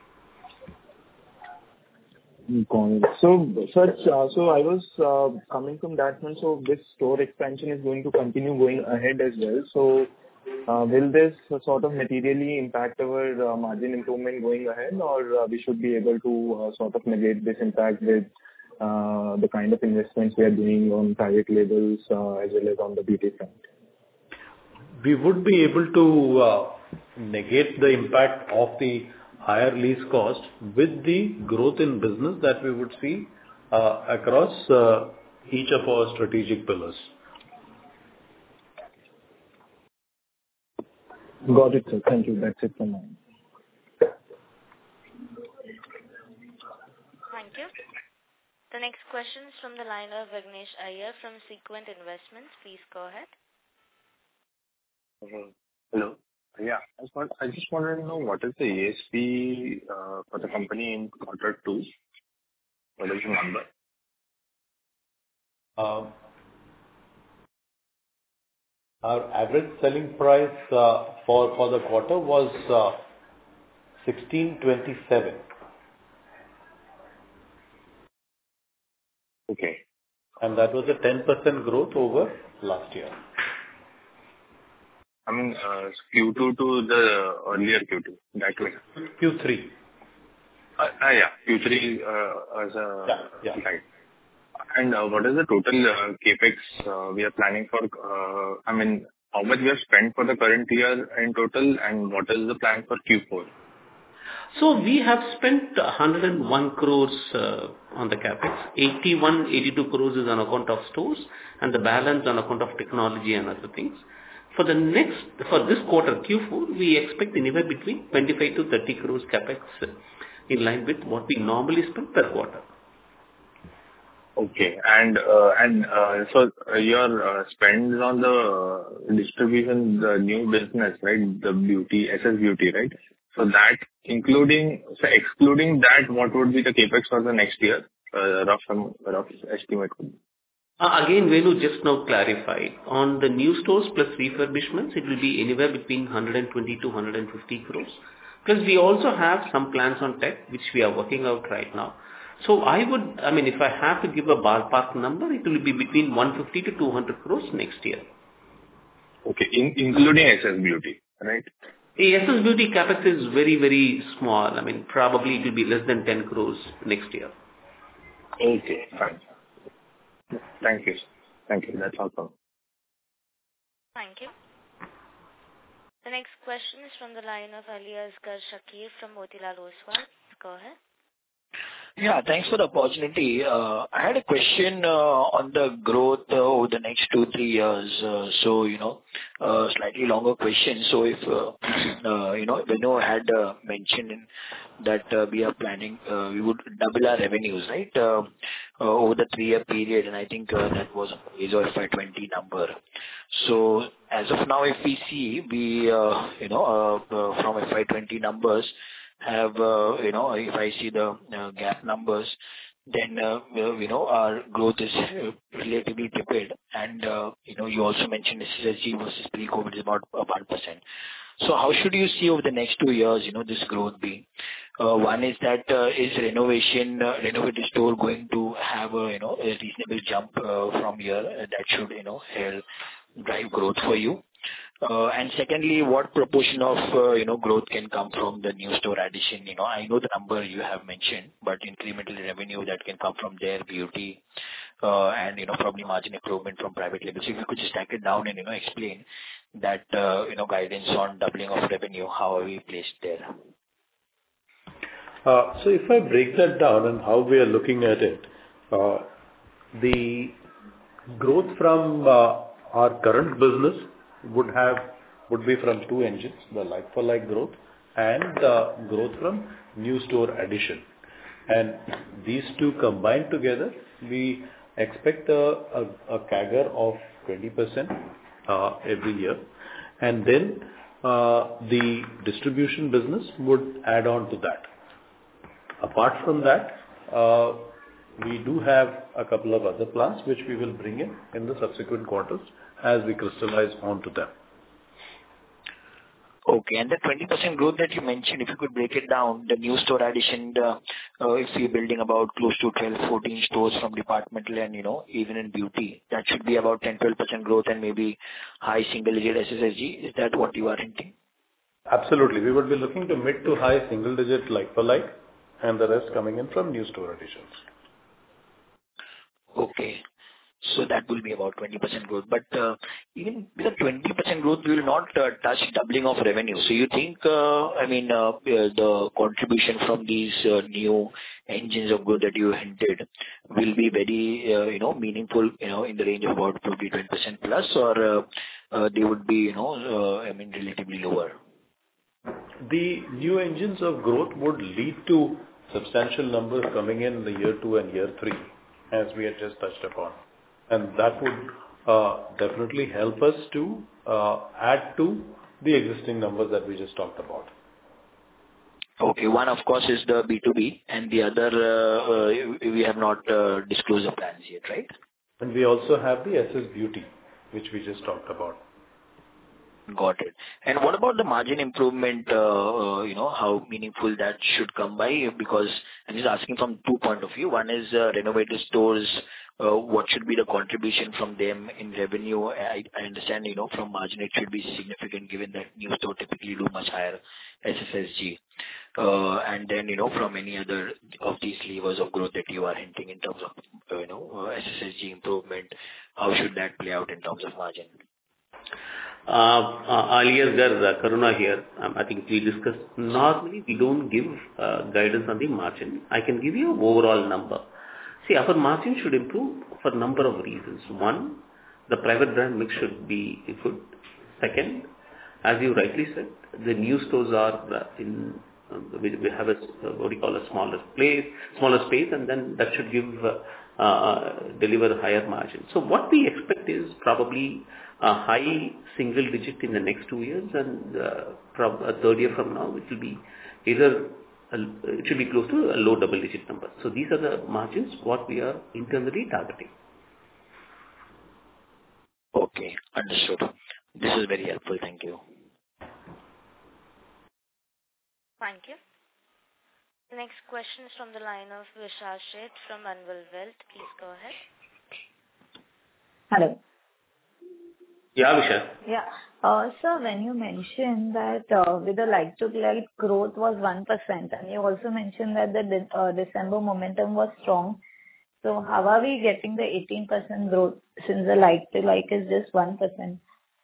Speaker 12: Got it. So I was coming from that one. So this store expansion is going to continue going ahead as well. So will this sort of materially impact our margin improvement going ahead, or we should be able to sort of negate this impact with the kind of investments we are doing on private labels as well as on the beauty front?
Speaker 2: We would be able to negate the impact of the higher lease cost with the growth in business that we would see across each of our strategic pillars.
Speaker 12: Got it, sir. Thank you. That's it from me.
Speaker 1: Thank you. The next question is from the line of Vignesh Iyer from Sequent Investments. Please go ahead.
Speaker 12: Hello. Yeah. I just wanted to know what is the ASP for the company in Q2? What is the number?
Speaker 2: Our average selling price for the quarter was 1627.
Speaker 12: Okay.
Speaker 2: And that was a 10% growth over last year.
Speaker 12: I mean, Q2 to the earlier Q2, that way.
Speaker 2: Q3.
Speaker 12: Yeah, Q3 as a
Speaker 2: yeah.
Speaker 12: Right. And what is the total capex we are planning for? I mean, how much we have spent for the current year in total, and what is the plan for Q4?
Speaker 4: So we have spent 101 crores on the capex. 82 crores is on account of stores, and the balance on account of technology and other things. For this quarter, Q4, we expect anywhere between 25 to 30 crores capex in line with what we normally spend per quarter.
Speaker 12: Okay. And so your spends on the distribution, the new business, right? The beauty, SS Beauty, right? So that excluding that, what would be the capex for the next year? Rough estimate would be.
Speaker 4: Again, Venu just now clarified. On the new stores plus refurbishments, it will be anywhere between 120 to 150 crores. Plus, we also have some plans on tech, which we are working out right now. So if I have to give a ballpark number, it will be between 150 to 200 crores next year.
Speaker 12: Okay, including SS Beauty, right?
Speaker 4: SS Beauty capex is very, very small. I mean, probably it will be less than 10 crores next year.
Speaker 12: Okay, fine. Thank you. Thank you. That's all from me.
Speaker 1: Thank you. The next question is from the line of Aliasgar Shakir from Motilal Oswal. Go ahead.
Speaker 8: Yeah, thanks for the opportunity. I had a question on the growth over the next 2-3 years. Slightly longer question. So if, Venu had mentioned that we are planning, we would double our revenues, right, over the 3-year period. And I think that was a FY20 number. So as of now, if we see, from FY20 numbers, if I see the gap numbers, then our growth is relatively tepid, and you also mentioned SSG versus pre-COVID is about 1%. So how should you see over the next 2 years, this growth be? One is that is renovated store going to have a reasonable jump from here that should help drive growth for you? And secondly, what proportion of growth can come from the new store addition? I know the number you have mentioned, but incremental revenue that can come from their beauty and probably margin improvement from private labels. If you could just stack it down and explain that guidance on doubling of revenue, how are we placed there?
Speaker 2: So if I break that down and how we are looking at it, the growth from our current business would be from two engines, the like-for-like growth and growth from new store addition. And these two combined together, we expect a CAGR of 20% every year. And then the distribution business would add on to that. Apart from that, we do have a couple of other plans which we will bring in the subsequent quarters as we crystallize onto them.
Speaker 13: Okay. And the 20% growth that you mentioned, if you could break it down, the new store addition, if you're building about close to 12, 14 stores from departmental and, even in beauty, that should be about 10, 12% growth and maybe high single-digit SSSG. Is that what you are hinting?
Speaker 2: Absolutely. We would be looking to mid to high single-digit like-for-like and the rest coming in from new store additions.
Speaker 13: Okay. So that will be about 20% growth. But even with a 20% growth, we will not touch doubling of revenue. So you think, the contribution from these new engines of growth that you hinted will be very, meaningful, in the range of about 20% plus, or they would be, relatively lower?
Speaker 2: The new engines of growth would lead to substantial numbers coming in the year 2 and year 3, as we had just touched upon. And that would definitely help us to add to the existing numbers that we just talked about.
Speaker 13: Okay. One, of course, is the B2B, and the other, we have not disclosed the plans yet, right?
Speaker 2: And we also have the SS Beauty, which we just talked about.
Speaker 13: Got it. And what about the margin improvement, how meaningful that should come by? Because I'm just asking from 2 points of view. One is renovated stores, what should be the contribution from them in revenue? I understand, from margin it should be significant given that new store typically do much higher SSSG. And then, from any other of these levers of growth that you are hinting in terms of, SSSG improvement, how should that play out in terms of margin?
Speaker 4: Earlier, Karuna here. I think we discussed. Normally, we don't give guidance on the margin. I can give you an overall number. See, our margin should improve for a number of reasons. One, the private brand mix should be good. Second, as you rightly said, the new stores are we have a smaller space, and then that should deliver higher margin. So what we expect is probably a high single digit in the next 2 years, and from a third year from now, it will be it should be close to a low double digit number. So these are the margins what we are internally targeting.
Speaker 13: Okay, understood. This is very helpful. Thank you.
Speaker 1: Thank you. The next question is from the line of Vishal Sheth from Anvil Wealth. Please go ahead.
Speaker 14: Hello.
Speaker 4: Yeah, Vishal.
Speaker 14: Yeah. Sir, when you mentioned that with the like-to-like growth was 1%, and you also mentioned that the December momentum was strong. So how are we getting the 18% growth since the like-to-like is just 1%?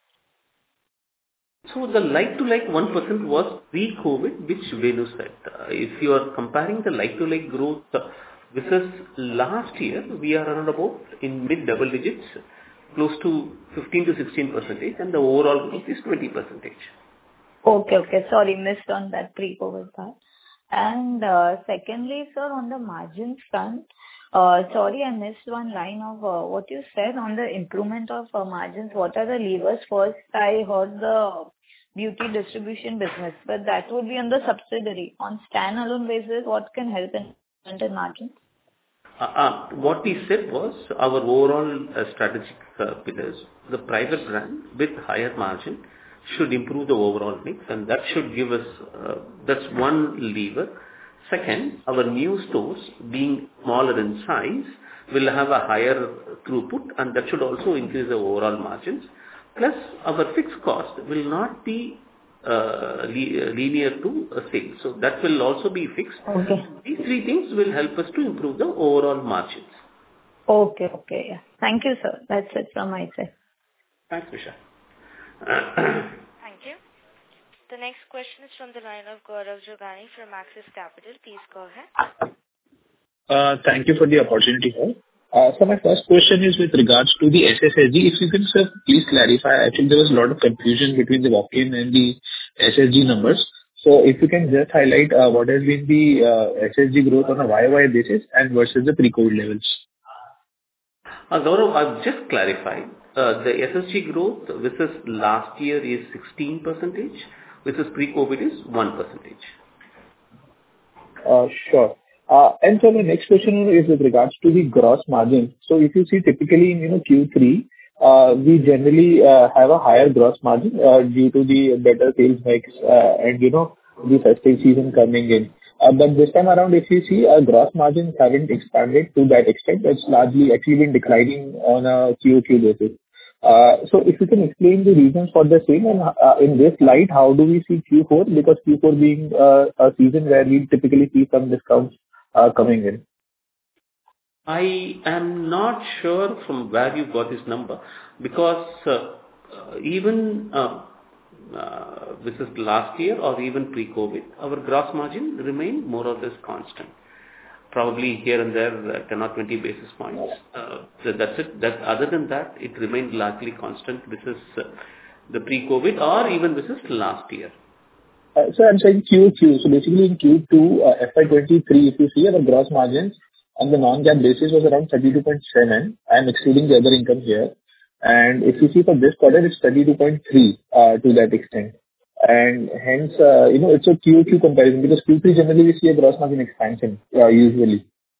Speaker 4: So the like-to-like 1% was pre-COVID, which Venu said. If you are comparing the like-to-like growth versus last year, we are around about in mid-double digits, close to 15 to 16%, and the overall growth is 20%.
Speaker 14: Okay. Sorry, missed on that pre-COVID part. And secondly, sir, on the margin front, sorry, I missed one line of what you said on the improvement of margins. What are the levers? First, I heard the beauty distribution business, but that would be on the subsidiary. On standalone basis, what can help in margins?
Speaker 4: What we said was our overall strategic pillars. The private brand with higher margin should improve the overall mix, and that should give us, that's one lever. Second, our new stores being smaller in size will have a higher throughput, and that should also increase the overall margins. Plus, our fixed cost will not be linear to sales. So that will also be fixed.
Speaker 14: Okay.
Speaker 4: These three things will help us to improve the overall margins.
Speaker 14: Okay. Yeah. Thank you, sir. That's it from my side.
Speaker 4: Thanks, Vishal.
Speaker 1: Thank you. The next question is from the line of Gaurav Jogani from Axis Capital. Please go ahead.
Speaker 15: Thank you for the opportunity, sir.
Speaker 12: So my first question is with regards to the SSSG. If you can, sir, please clarify. I think there was a lot of confusion between the walk-in and the SSG numbers. So if you can just highlight what has been the SSG growth on a YOY basis and versus the pre-COVID levels.
Speaker 4: Gaurav, I've just clarified. The SSG growth versus last year is 16%, versus pre-COVID is 1%.
Speaker 12: Sure. And so my next question is with regards to the gross margin. So if you see typically in Q3, we generally have a higher gross margin due to the better sales mix and the festive season coming in. But this time around, if you see, gross margins haven't expanded to that extent. It's largely actually been declining on a QOQ basis. So if you can explain the reasons for the same, and in this light, how do we see Q4? Because Q4 being a season where we typically see some discounts coming in.
Speaker 4: I am not sure from where you got this number, because even this is last year or even pre-COVID, our gross margin remained more or less constant. Probably here and there 10 or 20 basis points. That's it. Other than that, it remained largely constant. This is the pre-COVID or even this is last year.
Speaker 12: So I'm saying QQ. So basically in Q2 FY23, if you see our gross margins on the non-GAAP basis was around 32.7. I'm excluding the other income here. And if you see for this quarter, it's 32.3 to that extent. And hence, it's a QOQ comparison because Q3 generally we see a gross margin expansion usually.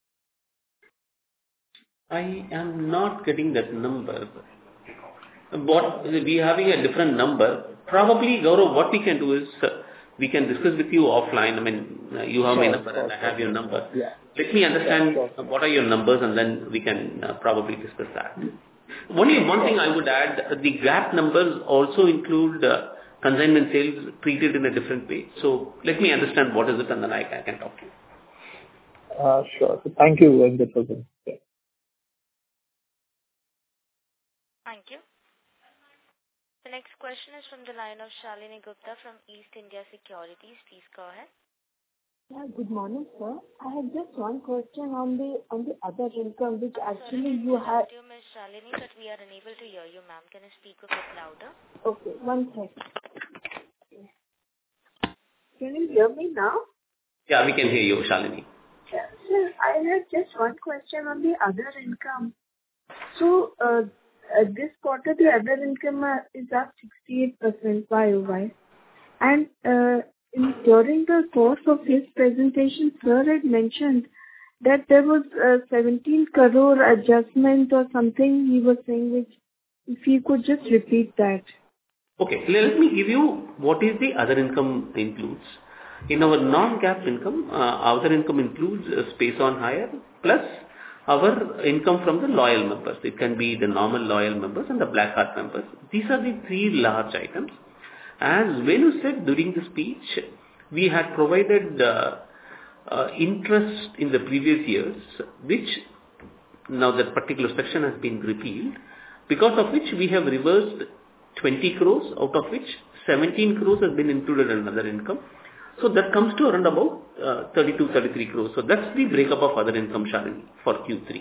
Speaker 4: I am not getting that number. What we having a different number. Probably, Gaurav, what we can do is we can discuss with you offline. I mean, you have my number and I have your number.
Speaker 12: Yeah.
Speaker 4: Let me understand what are your numbers and then we can probably discuss that. Only one thing I would add, the GAAP numbers also include consignment sales treated in a different way. So let me understand what is it and then I can talk to you.
Speaker 12: Sure. So thank you. And that was it.
Speaker 1: Thank you. The next question is from the line of Shalini Gupta from East India Securities. Please go ahead.
Speaker 15: Yeah, good morning, sir. I have just one question on the other income, which actually you had.
Speaker 1: Sorry, Ms. Shalini, but we are unable to hear you, ma'am. Can you speak a bit louder?
Speaker 15: Okay, one second. Can you hear me now?
Speaker 4: Yeah, we can hear you, Shalini.
Speaker 15: Yeah, sir, I had just one question on the other income. So, this quarter, the other income is up 68% YOY. And during the course of his presentation, sir had mentioned that there was a 17 crore adjustment or something he was saying, which if he could just repeat that.
Speaker 4: Okay, let me give you what is the other income includes. In our non-GAAP income, other income includes space on hire plus our income from the loyal members. It can be the normal loyal members and the Black Card members. These are the three large items. As Venu said during the speech, we had provided interest in the previous years, which now that particular section has been repealed, because of which we have reversed 20 crores, out of which 17 crores has been included in other income. So that comes to around about 33 crores. So that's the breakup of other income, Shalini, for Q3.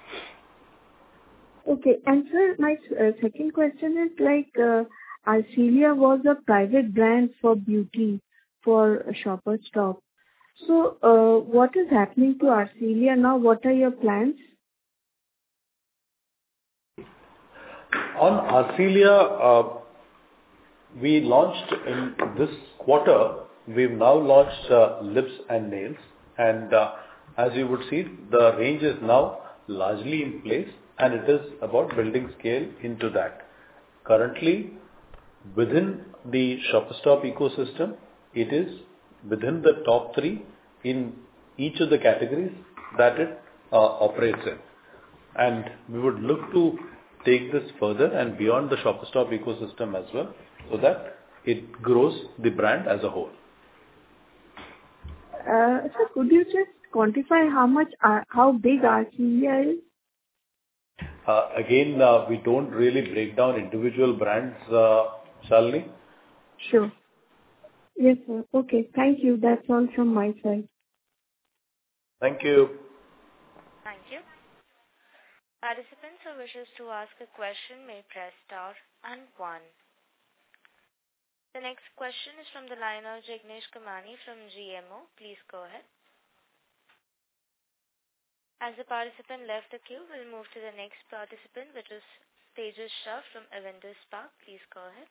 Speaker 15: Okay, and sir, my second question is Arcelia was a private brand for beauty for Shoppers Stop. So what is happening to Arcelia now? What are your plans?
Speaker 2: On Arcelia, we launched in this quarter, we've now launched lips and nails. And as you would see, the range is now largely in place and it is about building scale into that. Currently, within the Shoppers Stop ecosystem, it is within the top 3 in each of the categories that it operates in. And we would look to take this further and beyond the Shoppers Stop ecosystem as well, so that it grows the brand as a whole.
Speaker 15: So could you just quantify how big Arcelia is?
Speaker 2: Again, we don't really break down individual brands, Shalini.
Speaker 15: Sure. Yes, sir. Okay, thank you. That's all from my side.
Speaker 2: Thank you.
Speaker 1: Thank you. Participants who wishes to ask a question may press star and 1. The next question is from the line of Jignesh Kamani from GMO. Please go ahead. As the participant left the queue, we'll move to the next participant, which is Tejas Shah from Avendus Spark. Please go ahead.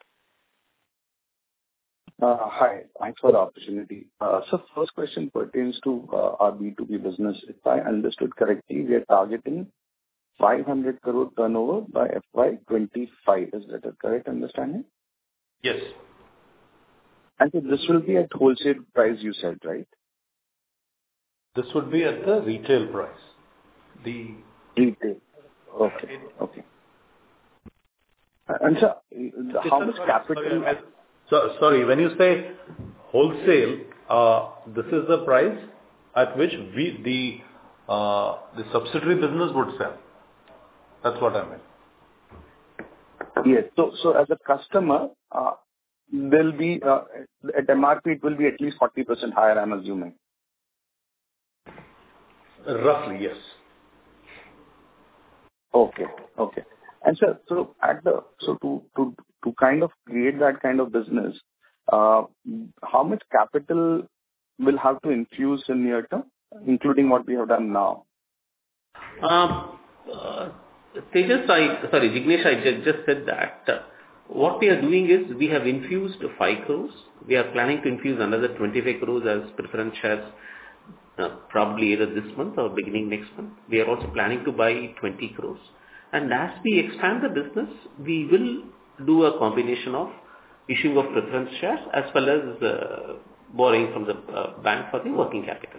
Speaker 12: Hi. Thanks for the opportunity. So first question pertains to our B2B business. If I understood correctly, we are targeting 500 crore turnover by FY25. Is that a correct understanding?
Speaker 2: Yes.
Speaker 12: And so this will be at wholesale price, you said, right?
Speaker 2: This would be at the retail price. The
Speaker 12: retail. Okay. Okay. And so, how much capital?
Speaker 2: Sorry, when you say wholesale, this is the price at which the subsidiary business would sell. That's what I meant.
Speaker 12: Yes. So as a customer, there'll be at MRP it will be at least 40% higher, I'm assuming.
Speaker 2: Roughly, yes.
Speaker 12: Okay. Okay. And so to kind of create that kind of business, how much capital will have to infuse in near term, including what we have done now?
Speaker 4: Tejas, Jignesh, I just said that what we are doing is we have infused 5 crores. We are planning to infuse another 25 crores as preference shares, probably either this month or beginning next month. We are also planning to buy 20 crores. And as we expand the business, we will do a combination of issuing of preference shares as well as borrowing from the bank for the working capital.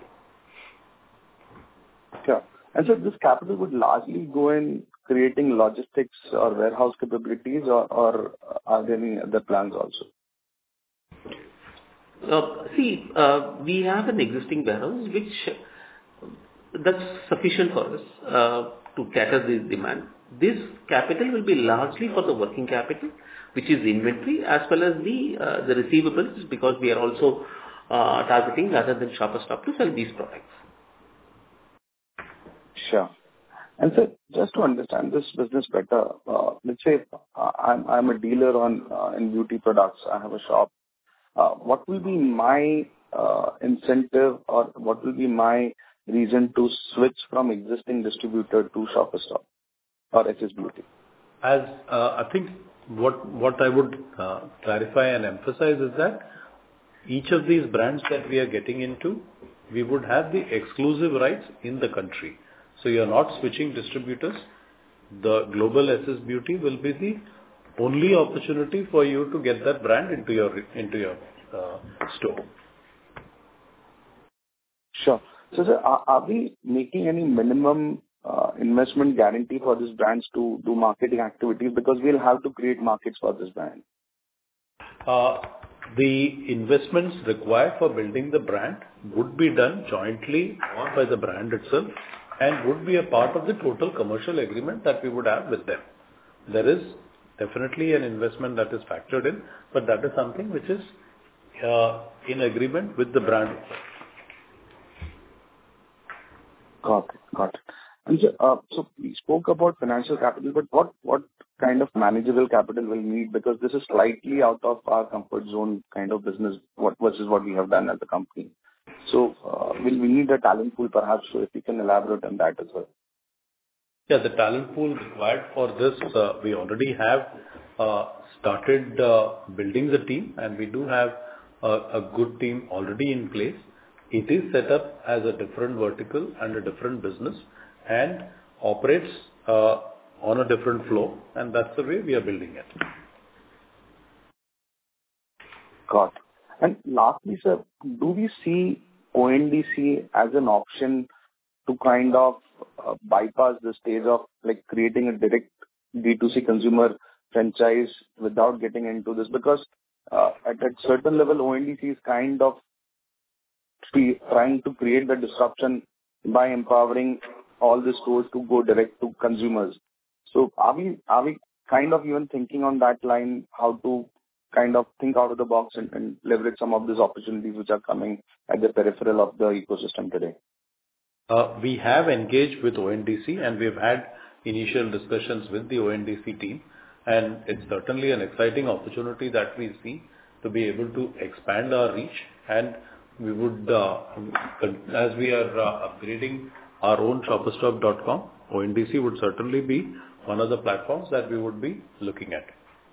Speaker 12: Sure. And so this capital would largely go in creating logistics or warehouse capabilities, or are there any other plans also?
Speaker 4: We have an existing warehouse that's sufficient for us to cater this demand. This capital will be largely for the working capital, which is inventory, as well as the receivables, because we are also targeting, rather than Shoppers Stop, to sell these products.
Speaker 12: Sure. And so just to understand this business better, let's say I'm a dealer in beauty products. I have a shop. What will be my incentive, or what will be my reason to switch from existing distributor to Shoppers Stop or SS Beauty?
Speaker 2: As I think what I would clarify and emphasize is that each of these brands that we are getting into, we would have the exclusive rights in the country. So you are not switching distributors. The global SS Beauty will be the only opportunity for you to get that brand into your store.
Speaker 12: Sure. So sir, are we making any minimum investment guarantee for these brands to do marketing activities, because we'll have to create markets for this brand?
Speaker 2: The investments required for building the brand would be done jointly or by the brand itself, and would be a part of the total commercial agreement that we would have with them. There is definitely an investment that is factored in, but that is something which is in agreement with the brand itself.
Speaker 12: Got it. And so we spoke about financial capital, but what kind of manageable capital will need? Because this is slightly out of our comfort zone kind of business, versus what we have done as a company. So will we need a talent pool perhaps? So if you can elaborate on that as well.
Speaker 2: Yeah, the talent pool required for this, we already have started building the team, and we do have a good team already in place. It is set up as a different vertical and a different business, and operates on a different flow, and that's the way we are building it.
Speaker 12: Got it. And lastly, sir, do we see ONDC as an option to kind of bypass the stage of like creating a direct D2C consumer franchise without getting into this? Because at a certain level, ONDC is kind of trying to create the disruption by empowering all the stores to go direct to consumers. So are we kind of even thinking on that line, how to kind of think out of the box and leverage some of these opportunities which are coming at the peripheral of the ecosystem today?
Speaker 2: We have engaged with ONDC, and we've had initial discussions with the ONDC team, and it's certainly an exciting opportunity that we see to be able to expand our reach. And we would, as we are upgrading our own shopperstop.com, ONDC would certainly be one of the platforms that we would be looking at.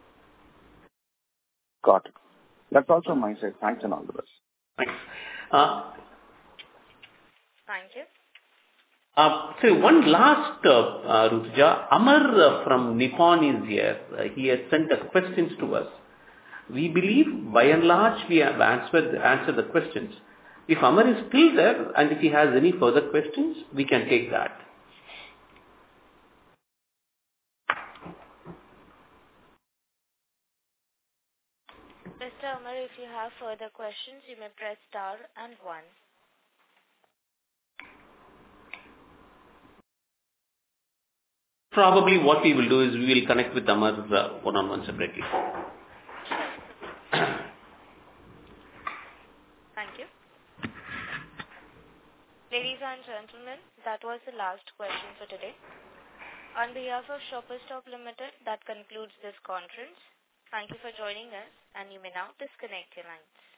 Speaker 11: Got it. That's all from my side. Thanks and all the best.
Speaker 4: Thanks.
Speaker 1: Thank you.
Speaker 4: So one last, Rutuja, Amar from Nippon is here. He has sent the questions to us. We believe, by and large, we have answered the questions. If Amar is still there, and if he has any further questions, we can take that.
Speaker 1: Mr. Amar, if you have further questions, you may press star and 1.
Speaker 4: Probably what we will do is we will connect with Amar one-on-one separately.
Speaker 1: Thank you. Ladies and gentlemen, that was the last question for today. On behalf of Shoppers Stop Limited, that concludes this conference. Thank you for joining us, and you may now disconnect your lines.